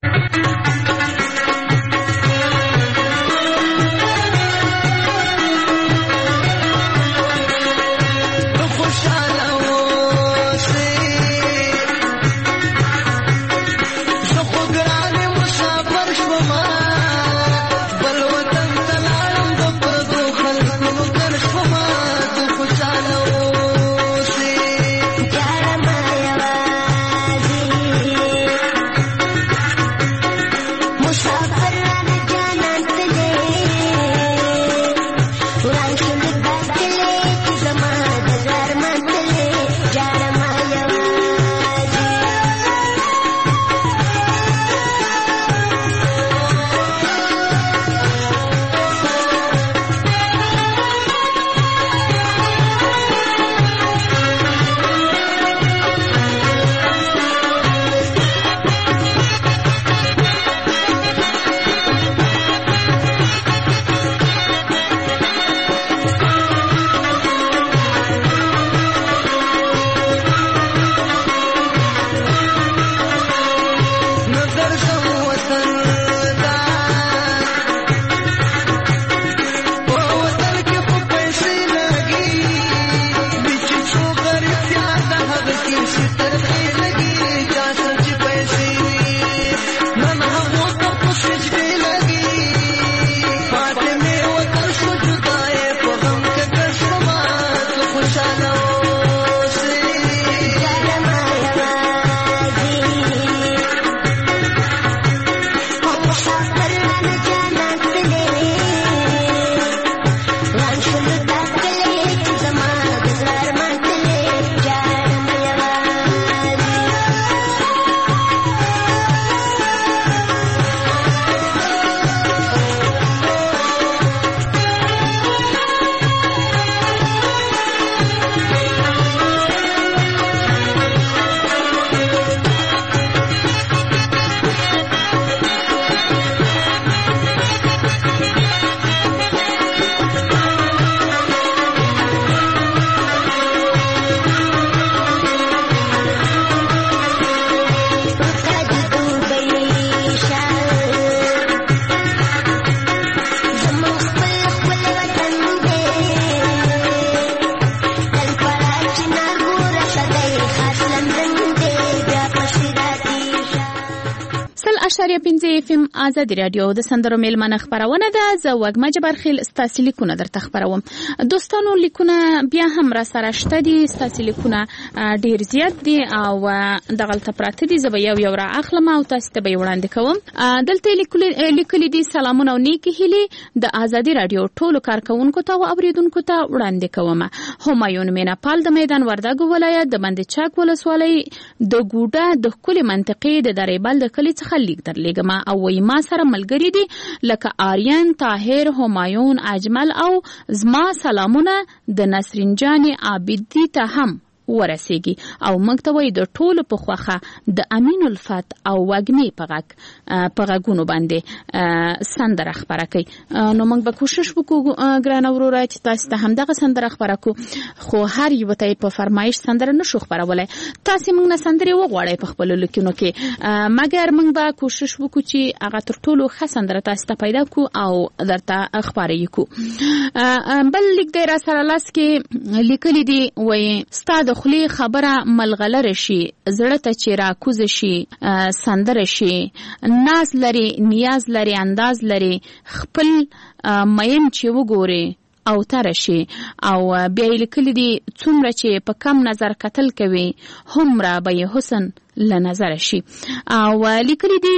101.5 FM آزادي رادیو د سندرو میلمنه خبرونه ده. زه وګما جبرخیل ستاسو لیکونه درته خبروم. دوستانو لیکونه بیا هم را سره شته دي، ستاسو لیکونه ډیر زیات دي او دغلته پراته دي. زه به یو را اخلم او تاسو ته به وړاندې کوم. دلته لیکلي دي سلامونه او نیکی هیلې د آزادي رادیو ټولو کارکونکو ته او اوریدونکو ته وړاندې کوم. همایون میناپال د میدان وردګو ولایت د بند چاک ولسوالۍ د ګوډه د کلی منطقې د دریبل د کلی څخه لیک درلېږم او وایي ما سره ملګري دي لکه آریان، طاهر، همایون، اجمل او زما سلامونه د نسرین جان عابدی ته هم ورسیږي او موږ ته وایي د ټولو په خوښه د امین الفت او وږمې په غږونو باندې سندره خپره کوي. نو موږ به کوشش وکړو ګرانه وروره چې تاسو ته همدغه سندره خپره کړو، خو هر یو ته په فرمایش سندره نشو خپرولی. تاسو موږ نه سندرې وغواړئ په خپلو لیکونو کې، مګر موږ به کوشش وکړو چې هغه تر ټولو ښه سندره تاسو ته پیدا کړو او درته خپاره یې کړو. بل لیک دی را سره لاس کې لیکلي دي، وایي ستا د خلی خبره ملغلره شي، زړه ته چې راکوز شي سندره شي، ناز لري نیاز لري انداز لري، خپل مین چې وګوري او تر شي. او بیا لیکلي دي څومره چې په کم نظر کتل کوي همره به حسن له نظر شي. او لیکلي دي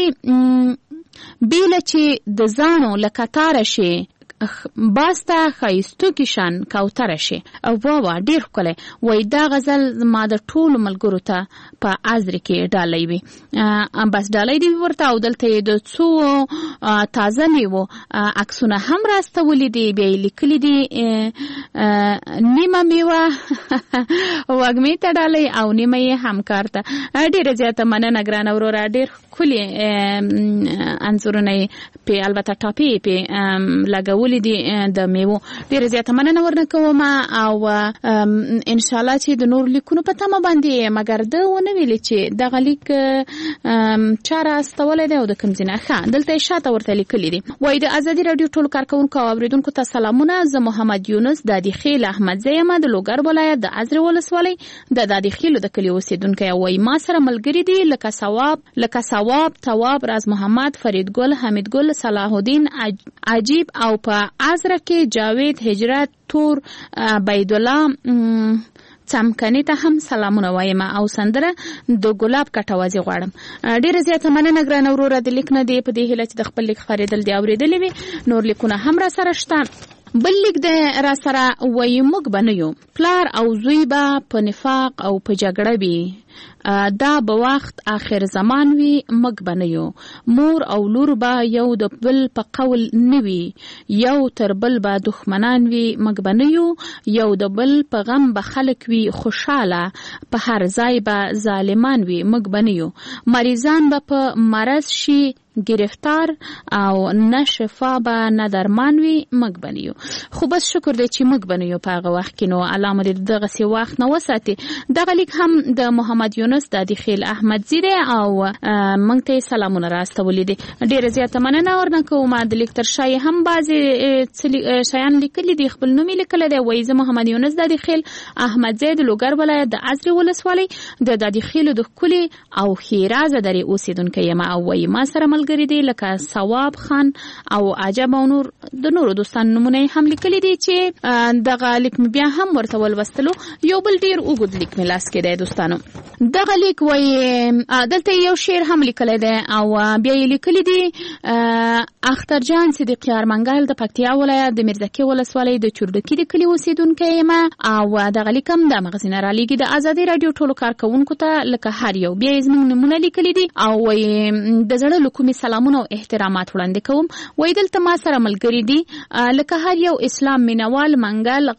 بیله چې د زانو لکتار شي، باسته خایستو کې شان کوتره شي. او بابا ډیر ښکلی وای دا غزل ما د ټولو ملګرو ته په عذر کې ډالۍ وي. بس ډالۍ دی ورته او دلته د څو تازه میوو عکسونه هم راستولي دي. بیا لیکلي دي نیمه میوه وږمې ته ډالۍ او نیمه یې همکار ته. ډیره زیاته مننه ګرانه وروره، ډیر ښکلي انځورونه په البته ټاپې په لګولي دي د میوو. ډیره زیاته مننه ورنه کوم او ان شاء الله چې د نور لیکونو په تمه باندې مګر د ونه ویلې چې دغه لیک چا راستولی دی او د کوم ځای نه. ښه دلته شاته ورته لیکلي دي، وایي د ازادي راډیو ټولو کارکوونکو او اوریدونکو ته سلامونه. زه محمد یونس دادي خیل احمدزی یم د لوګر ولایت د ازرې ولسوالۍ د دادي خیلو د کلي اوسېدونکی. وایي ما سره ملګري دي لکه ثواب، تواب، راز محمد، فریدګل، حمیدګل، صلاح الدین، عجیب او په ازره کې جاوید، هجرت، تور، بيدالله څمکني ته هم سلامونه وایم او سندره د ګلاب کټوازي غواړم. ډیره زیاته مننه ګرانه وروره د لیک نه دی په دې هیله چې د خپل لیک خریدل دی اوریدلې وي. نور لیکونه هم را سره شته. بل لیک د را سره وایي موږ به نه یو، پلار او زوی به په نفاق او په جګړه وي، دا به وخت آخر زمان وي، موږ به نه یو، مور او لور به یو د بل په قول نه وي، یو تر بل به دښمنان وي، موږ به نه یو، یو د بل په غم به خلک وي خوشاله، په هر ځای به ظالمان وي، موږ به نه یو، مریضان به په مرض شي گرفتار او نه شفا به نه درمان وي، موږ به نه یو. خو بس شکر دی چې موږ به نه یو په هغه وخت کې. نو علامه دې دغسې وخت نه وساتي. دغه لیک هم د محمد یونس دادي خیل احمدزی دی او موږ ته سلامونه راستولي دي. ډیره زیاته مننه ورنه کوم. د لیک تر شا یې هم بعضې شیان لیکلي دي، خپل نوم یې لیکلی دی. وایي زه محمد یونس دادي خیل احمدزی د لوګر ولایت د ازرې ولسوالۍ د دادي خیلو د ښکلي او ښېرازه درې اوسېدونکی یم. او وایي ما سره ملګري دي لکه ثواب خان او عجب او نور د نورو دوستانو نمونه هم لیکلي دي چې دغه لیک بیا هم ورته ولوستلو. یو بل ډیر اوږد لیک مې لاس کې دی دوستانو. دغه لیک وایي دلته یو شعر هم لیکلی دی او بیا یې لیکلي دي اخترجان صدیقي ارمنګل د پکتیا ولایت د میرزکې ولسوالۍ د چورډکي د کلي اوسېدونکی یم او دغه لیک هم د مغزي نه رالیږي د ازادي راډیو ټولو کارکوونکو ته لکه هر یو. بیا یې زموږ نمونه لیکلي دي او وایي د زړه له کومې سلامونه او احترامات وړاندې کوم. وایي دلته ما سره ملګري دي لکه هر یو اسلام مینوال منګل،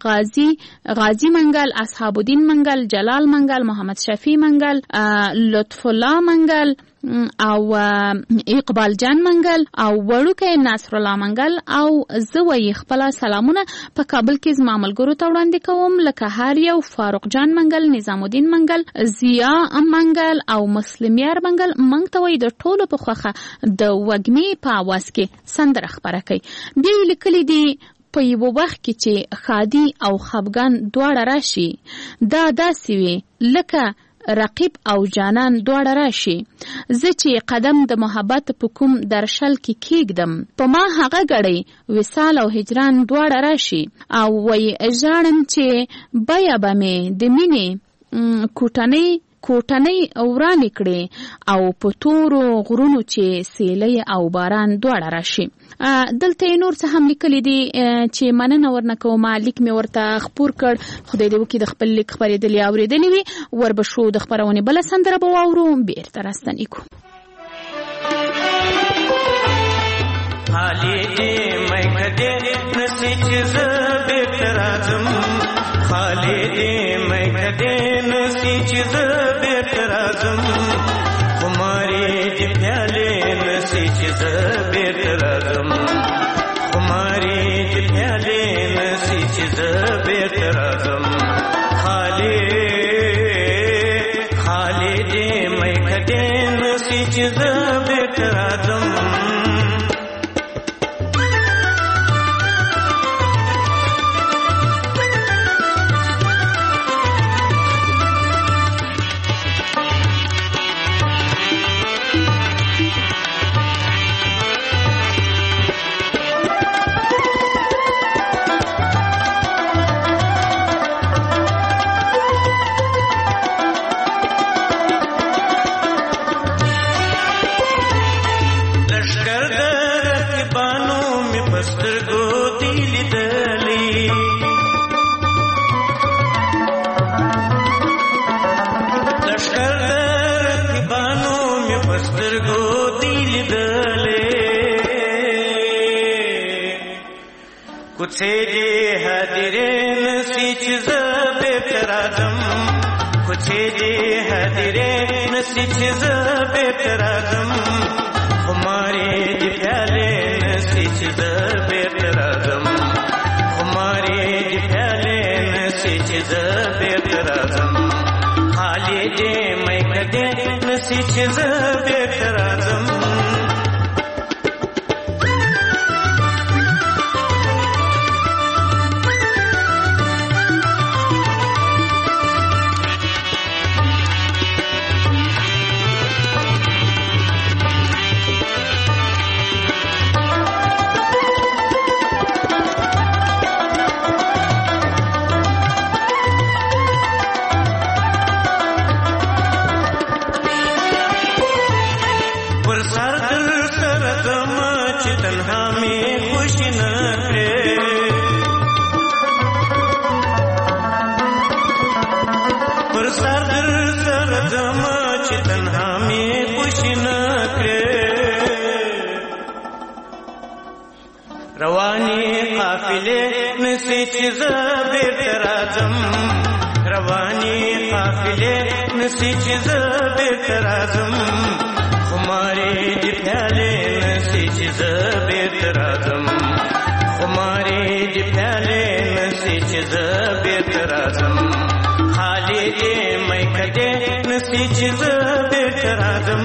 غازی منګل، اصحاب الدین منګل، جلال منګل، محمد شفیع منګل، لطف الله منګل او اقبال جان منګل او وړوکی ناصر الله منګل. او زه وایي خپل سلامونه په کابل کې زما ملګرو ته وړاندې کوم لکه هر یو فاروق جان منګل، نظام الدین منګل، ضیا منګل او مسلم یار منګل. موږ ته وایي د ټولو په خوښه د وږمې په اواز کې سندره خپره کوي. بیا یې لیکلي دي په یو وخت کې چې ښادي او خفګان دواړه راشي دا داسې وي لکه رقیب او جانان دواړه راشي زه چې قدم د محبت په کوم درشل کې کېږدم په ما هغه ګړی وصال او هجران دواړه راشي او وایي ژاړم چې بیه به مې د مینې کوټنۍ ورانې کړې او په تورو غرونو چې سیلی او باران دواړه راشي. دلته یې نور څه هم لیکلي دي چې مننه ورنه کوم. لیک مې ورته خپور کړ، خدای دې وکړي د خپل لیک خپرېدلې اورېدلې وي. وربشو د خپرونې بله سندره به واورو، بیرته راستنې کوو. خالی دې مې نسی چې زه بیرته راځم، خالی دې مې نسی چې زه بیرته راځم، خمارې دې پیالې نسی چې زه بیرته راځم، خمارې دې پیالې نسی چې زه بیرته راځم، خالی دې مې نسی چې زه بیرته راځم. کوڅې دې هدیرې نسی چې زه بیرته راځم، کوڅې دې هدیرې نسی چې زه بیرته راځم، خمارې دې پیالې نسی چې زه بیرته راځم، خمارې دې پیالې نسی چې زه بیرته راځم، خالي دې مې نسی چې زه بیرته راځم. رواني قافلې نسی چې زه بیرته راځم، رواني قافلې نسی چې زه بیرته راځم، خمارې دې پیالې نسی چې زه بیرته راځم، خمارې دې پیالې نسی چې زه بیرته راځم، خالي دې مې نسی چې زه بیرته راځم.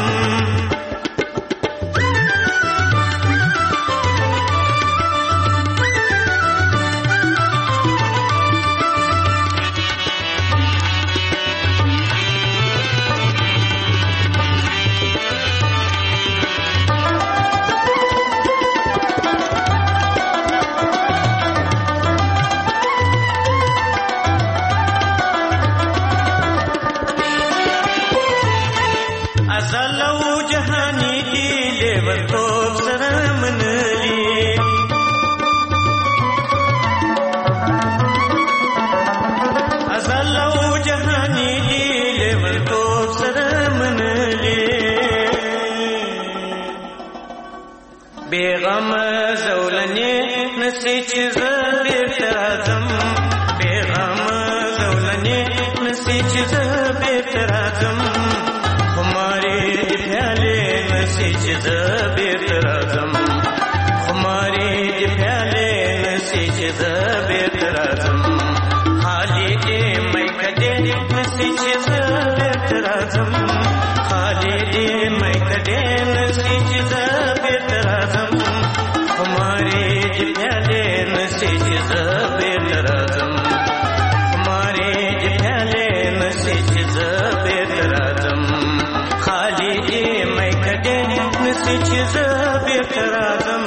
بیغم زولنی نسی چې زه بیرته راځم، بیغم زولنی نسی چې زه بیرته راځم، خمارې دې پیالې نسی چې زه بیرته راځم، خمارې دې پیالې نسی چې زه بیرته راځم، خالي دې مې نسی چې زه بیرته راځم، خالي دې مې نسی چې زه بیرته راځم، خمارې دې پیالې نسی چې زه بیرته راځم، خمارې دې پیالې نسی چې زه نسی چې زه بیرته راځم.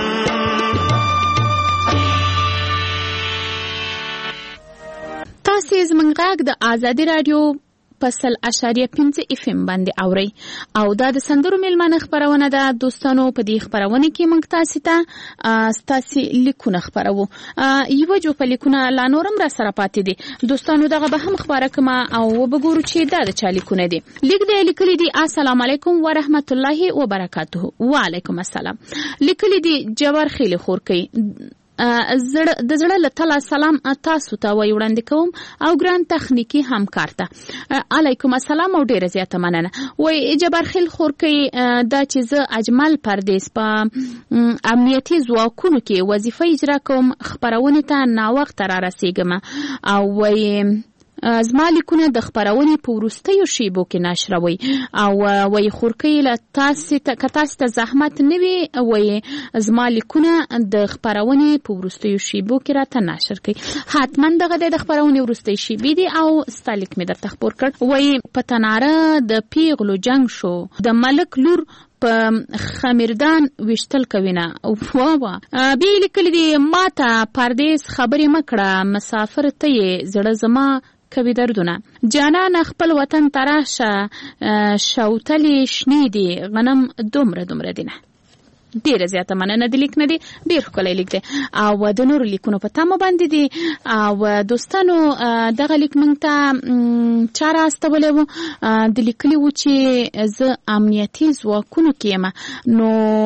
تاسې زموږ غږ د آزادي راډیو په 100.5 FM باندې اورئ او دا د سندرو میلمانه خپرونه ده. دوستانو په دې خپرونه کې موږ تاسې ته ستاسې لیکونه خپروو. یوه جوپه لیکونه لا نورم را سره پاتې دي. دوستانو دغه به هم خپاره کړم او وبګورو چې دا د چا لیکونه دي. لیک دی لیکلي دي السلام علیکم ورحمت الله وبرکاته. وعلیکم السلام. لیکلي دي جوار خیلی خورکۍ د زړه له تله سلام تاسو ته وړاندې کوم او ګران تخنیکی همکار ته علیکم السلام او ډیره زیاته مننه. وای جبر خیل خورکۍ دا چې زه اجمل پردیس په امنیتي ځواکونو کې وظیفه اجرا کوم خبرونه ته نا وخت را رسیدم او وای زما لیکونه د خبرونې په وروستیو شیبو کې نشروي او وای خورکۍ له تاسو ته زحمت نه وي وای زما لیکونه د خبرونې په وروستیو شیبو کې راته نشر کوي. حتما دغه د خبرونې وروستۍ شیبې دي او ستالیک مې درته خبر کړ. وای په تناره د پیغلو جنگ شو د ملک لور په خمیردان وشتل کوینه او واه بیا لیکلي دي ماته پردیس خبرې مکړه مسافر ته یې زړه زما کوي دردونه جانان خپل وطن تراشه شوتلی شنی دی غنم دومره دینه. ډیره زیاته مننه د لیک نه دی ډیر ښکلی لیک دی او د نورو لیکونو په تمه باندې دی. او دوستانو دغه لیک موږ ته چا راستولی و د لیکلي و چې زه امنیتي ځواکونو کې یم نو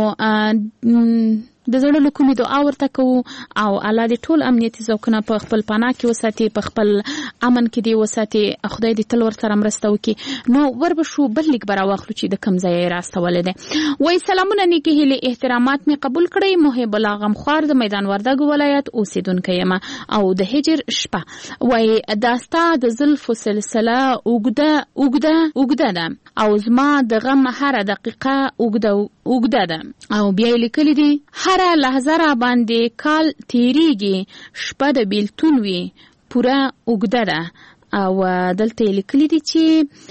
د زړه له کومې دعا ورته کوو او الله دې ټول امنیتي ځواکونه په خپل پناه کې وساتي په خپل امن کې دې وساتي خدای دې تل ورسره مرسته وکړي. نو وربشو بل لیک به راواخلو چې د کوم ځای یې راستولی دی. وایي سلامونه نیکې هیلې احترامات مې قبول کړئ. محب الله غمخوار د میدان وردګو ولایت اوسېدونکی یم او د هجر شپه. وایي دا ستا د زلفو سلسله اوږده ده او زما د غم هره دقیقه اوږده ده. او بیا یې لیکلي دي هره لحظه را باندې کال تیریږي شپه د بیلتون وي پوره اوږده ده. او دلته یې لیکلي دي چې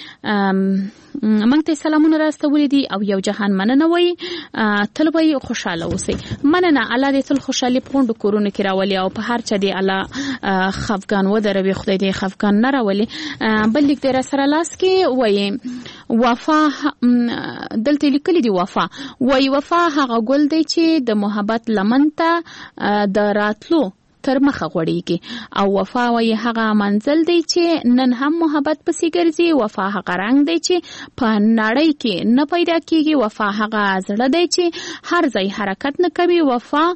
موږ ته سلامونه راستولی دي او یو جهان مننه وایي تل به یې خوشحاله اوسئ. مننه الله دې تل خوشحالي په غونډو کورونو کې راولي او په هر چا دې الله خفګان ودروي خدای دې خفګان نه راولي. بل لیک دې را سره لاس کې وایي وفا دلته لیکلي دي وایي وفا هغه ګل دی چې د محبت لمن ته د راتلو تر مخه غوړیږي او وفا وایي هغه منزل دی چې نن هم محبت پسې ګرځي. وفا هغه رنګ دی چې په نړۍ کې نه پیدا کیږي. وفا هغه زړه دی چې هر ځای حرکت نه کوي. وفا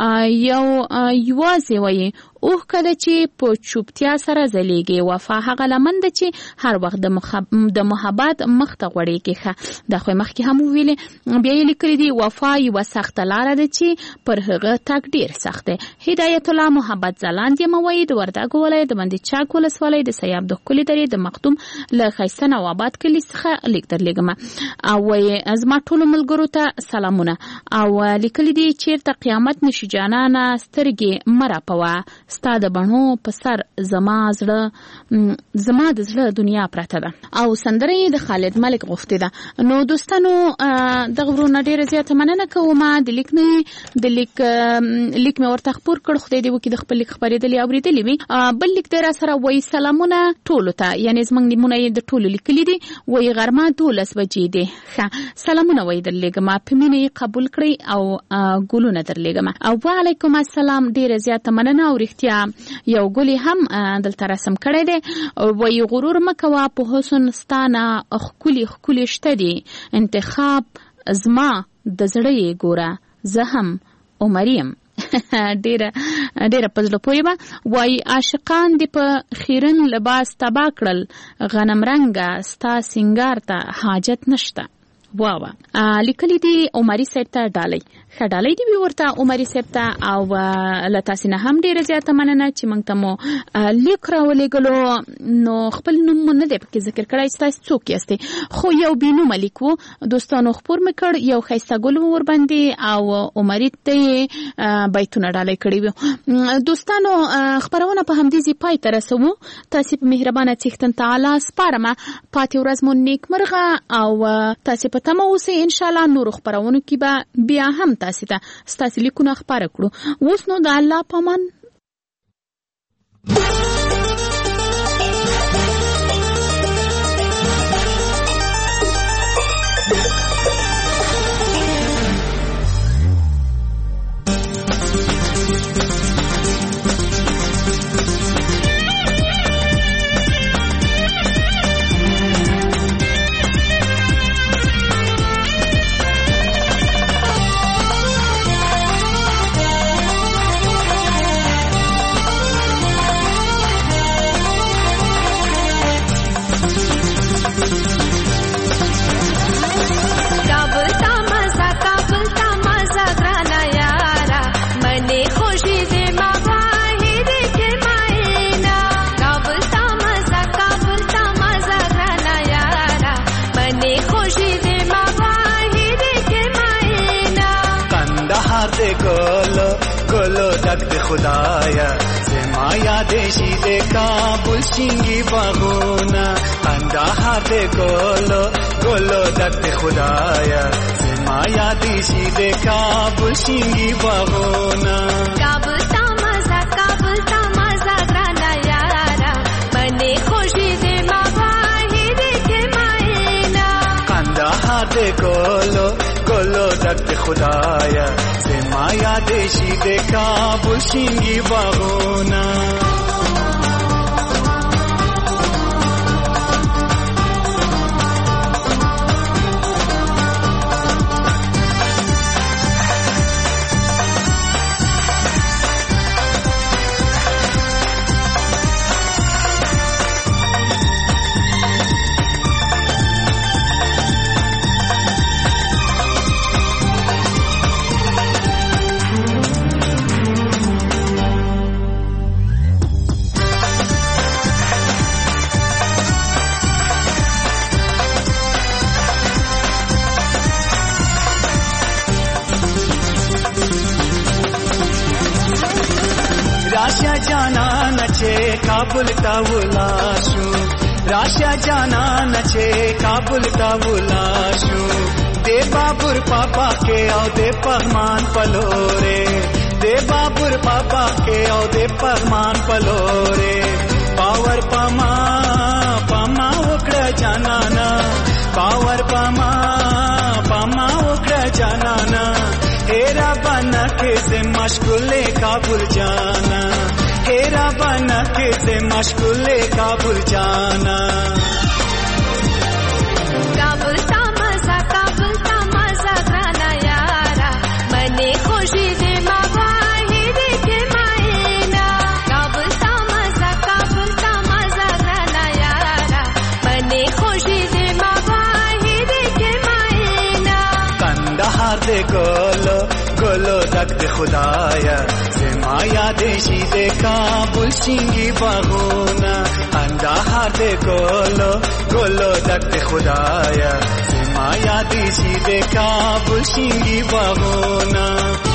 یوازې وایي اوه کله چې په چوپتیا سره ځلیږي. وفا هغه لمن ده چې هر وخت د محبت مخ ته غوړیږي. دا خو مخکې هم ویلې. بیا یې لیکلي دي وفا یوه سخته لاره ده چې پر هغه تګ ډیر سخت دی. هدایت الله محبت ځلاند یم وایي د وردګو ولایت د بندي چاک ولسوالۍ د سیاب د ښکلې درې د مخدوم له ښایسته نواباد کلي څخه لیک درلیږم او وایي زما ټولو ملګرو ته سلامونه او لیکلي دي چیرته قیامت نشي جانانه سترګې مه راپوه ستا د بڼو په سر زما د زړه دنیا پرته ده. او سندره د خالد ملک غوښتې ده. نو دوستانو دغه ورونه ډیره زیاته مننه کوم. د لیک مې ورته خپور کړ. خدای دې وکړي د خپل لیک خبرېدلې اورېدلې وي. بل لیک دی را سره وایي سلامونه ټولو ته یعنې زموږ نومونه یې د ټولو لیکلي دي. وایي غرمه 12 بجې دی. سلامونه وایي درلیږم په مینه یې قبول کړئ او ګلونه درلیږم. او وعلیکم السلام ډیره زیاته مننه او رښتیا یو ګلی هم دلته رسم کړی دی. وایي غرور مه کوه په حسن ستانه ښکلي شته دي انتخاب زما د زړه یې ګوره زه هم عمر یم. ډیره په زړه پوهه. وایي عاشقان دې په خیرن لباس تبا کړل غنم رنګه ستا سینګار ته حاجت نشته. واه لیکلي دي عمري صاحب ته ډالۍ ښه ډالۍ دې وي ورته عمري صاحب ته او له تاسې نه هم ډیره زیاته مننه چې موږ ته مو لیک راولېږلو. نو خپل نوم مو نه دی پکې ذکر کړی چې تاسې څوک یاستئ خو یو بېنومه لیک و دوستانو خپور مې کړ. یو ښایسته ګل و ورباندې او عمري ته یې بیتونه ډالۍ کړي وو. دوستانو خپرونه په همدې ځای پای ته رسوو. تاسې په مهربانه څښتن تعالی سپارمه. پاتې ورځ مو نیکمرغه او تاسې په تمه اوسئ ان شاء الله. نور خبرونه کې به بیا هم تاسو ته لیکونه خبره کړو. اوس نو د الله پامان خدایا زما یادې شي د کابل شینګي باغونه کندهار د ګلو دک خدایا زما یادې شي د کابل شینګي باغونه کابل تا مزه ګرانه یارا باندې خوشي دې ما واهید کې ماینا کندهار د ګلو دک خدایا زما یادې شي د کابل شینګي باغونه काबुल तावुलाशु राशा जाना नचे काबुल तावुलाशु दे बाबुर पापा के आओ दे पहमान पलोरे दे बाबुर पापा के आओ दे पहमान पलोरे पावर पमा उकड़ा जाना ना पावर पमा उकड़ा जाना ना हेरा बना के से मशगुले काबुल जाना हेरा बना के से मशगुले काबुल जाना काबुल ता मजा ग्राना यारा मने खुशी दे मावाहिद के मायना काबुल ता मजा ग्राना यारा मने खुशी दे मावाहिद के मायना कंदहार दे गोलो दक दे खुदाया زما یادې شي د کابل شینګي باغونه کندهار د ګلو دک خدایا زما یادې شي د کابل شینګي باغونه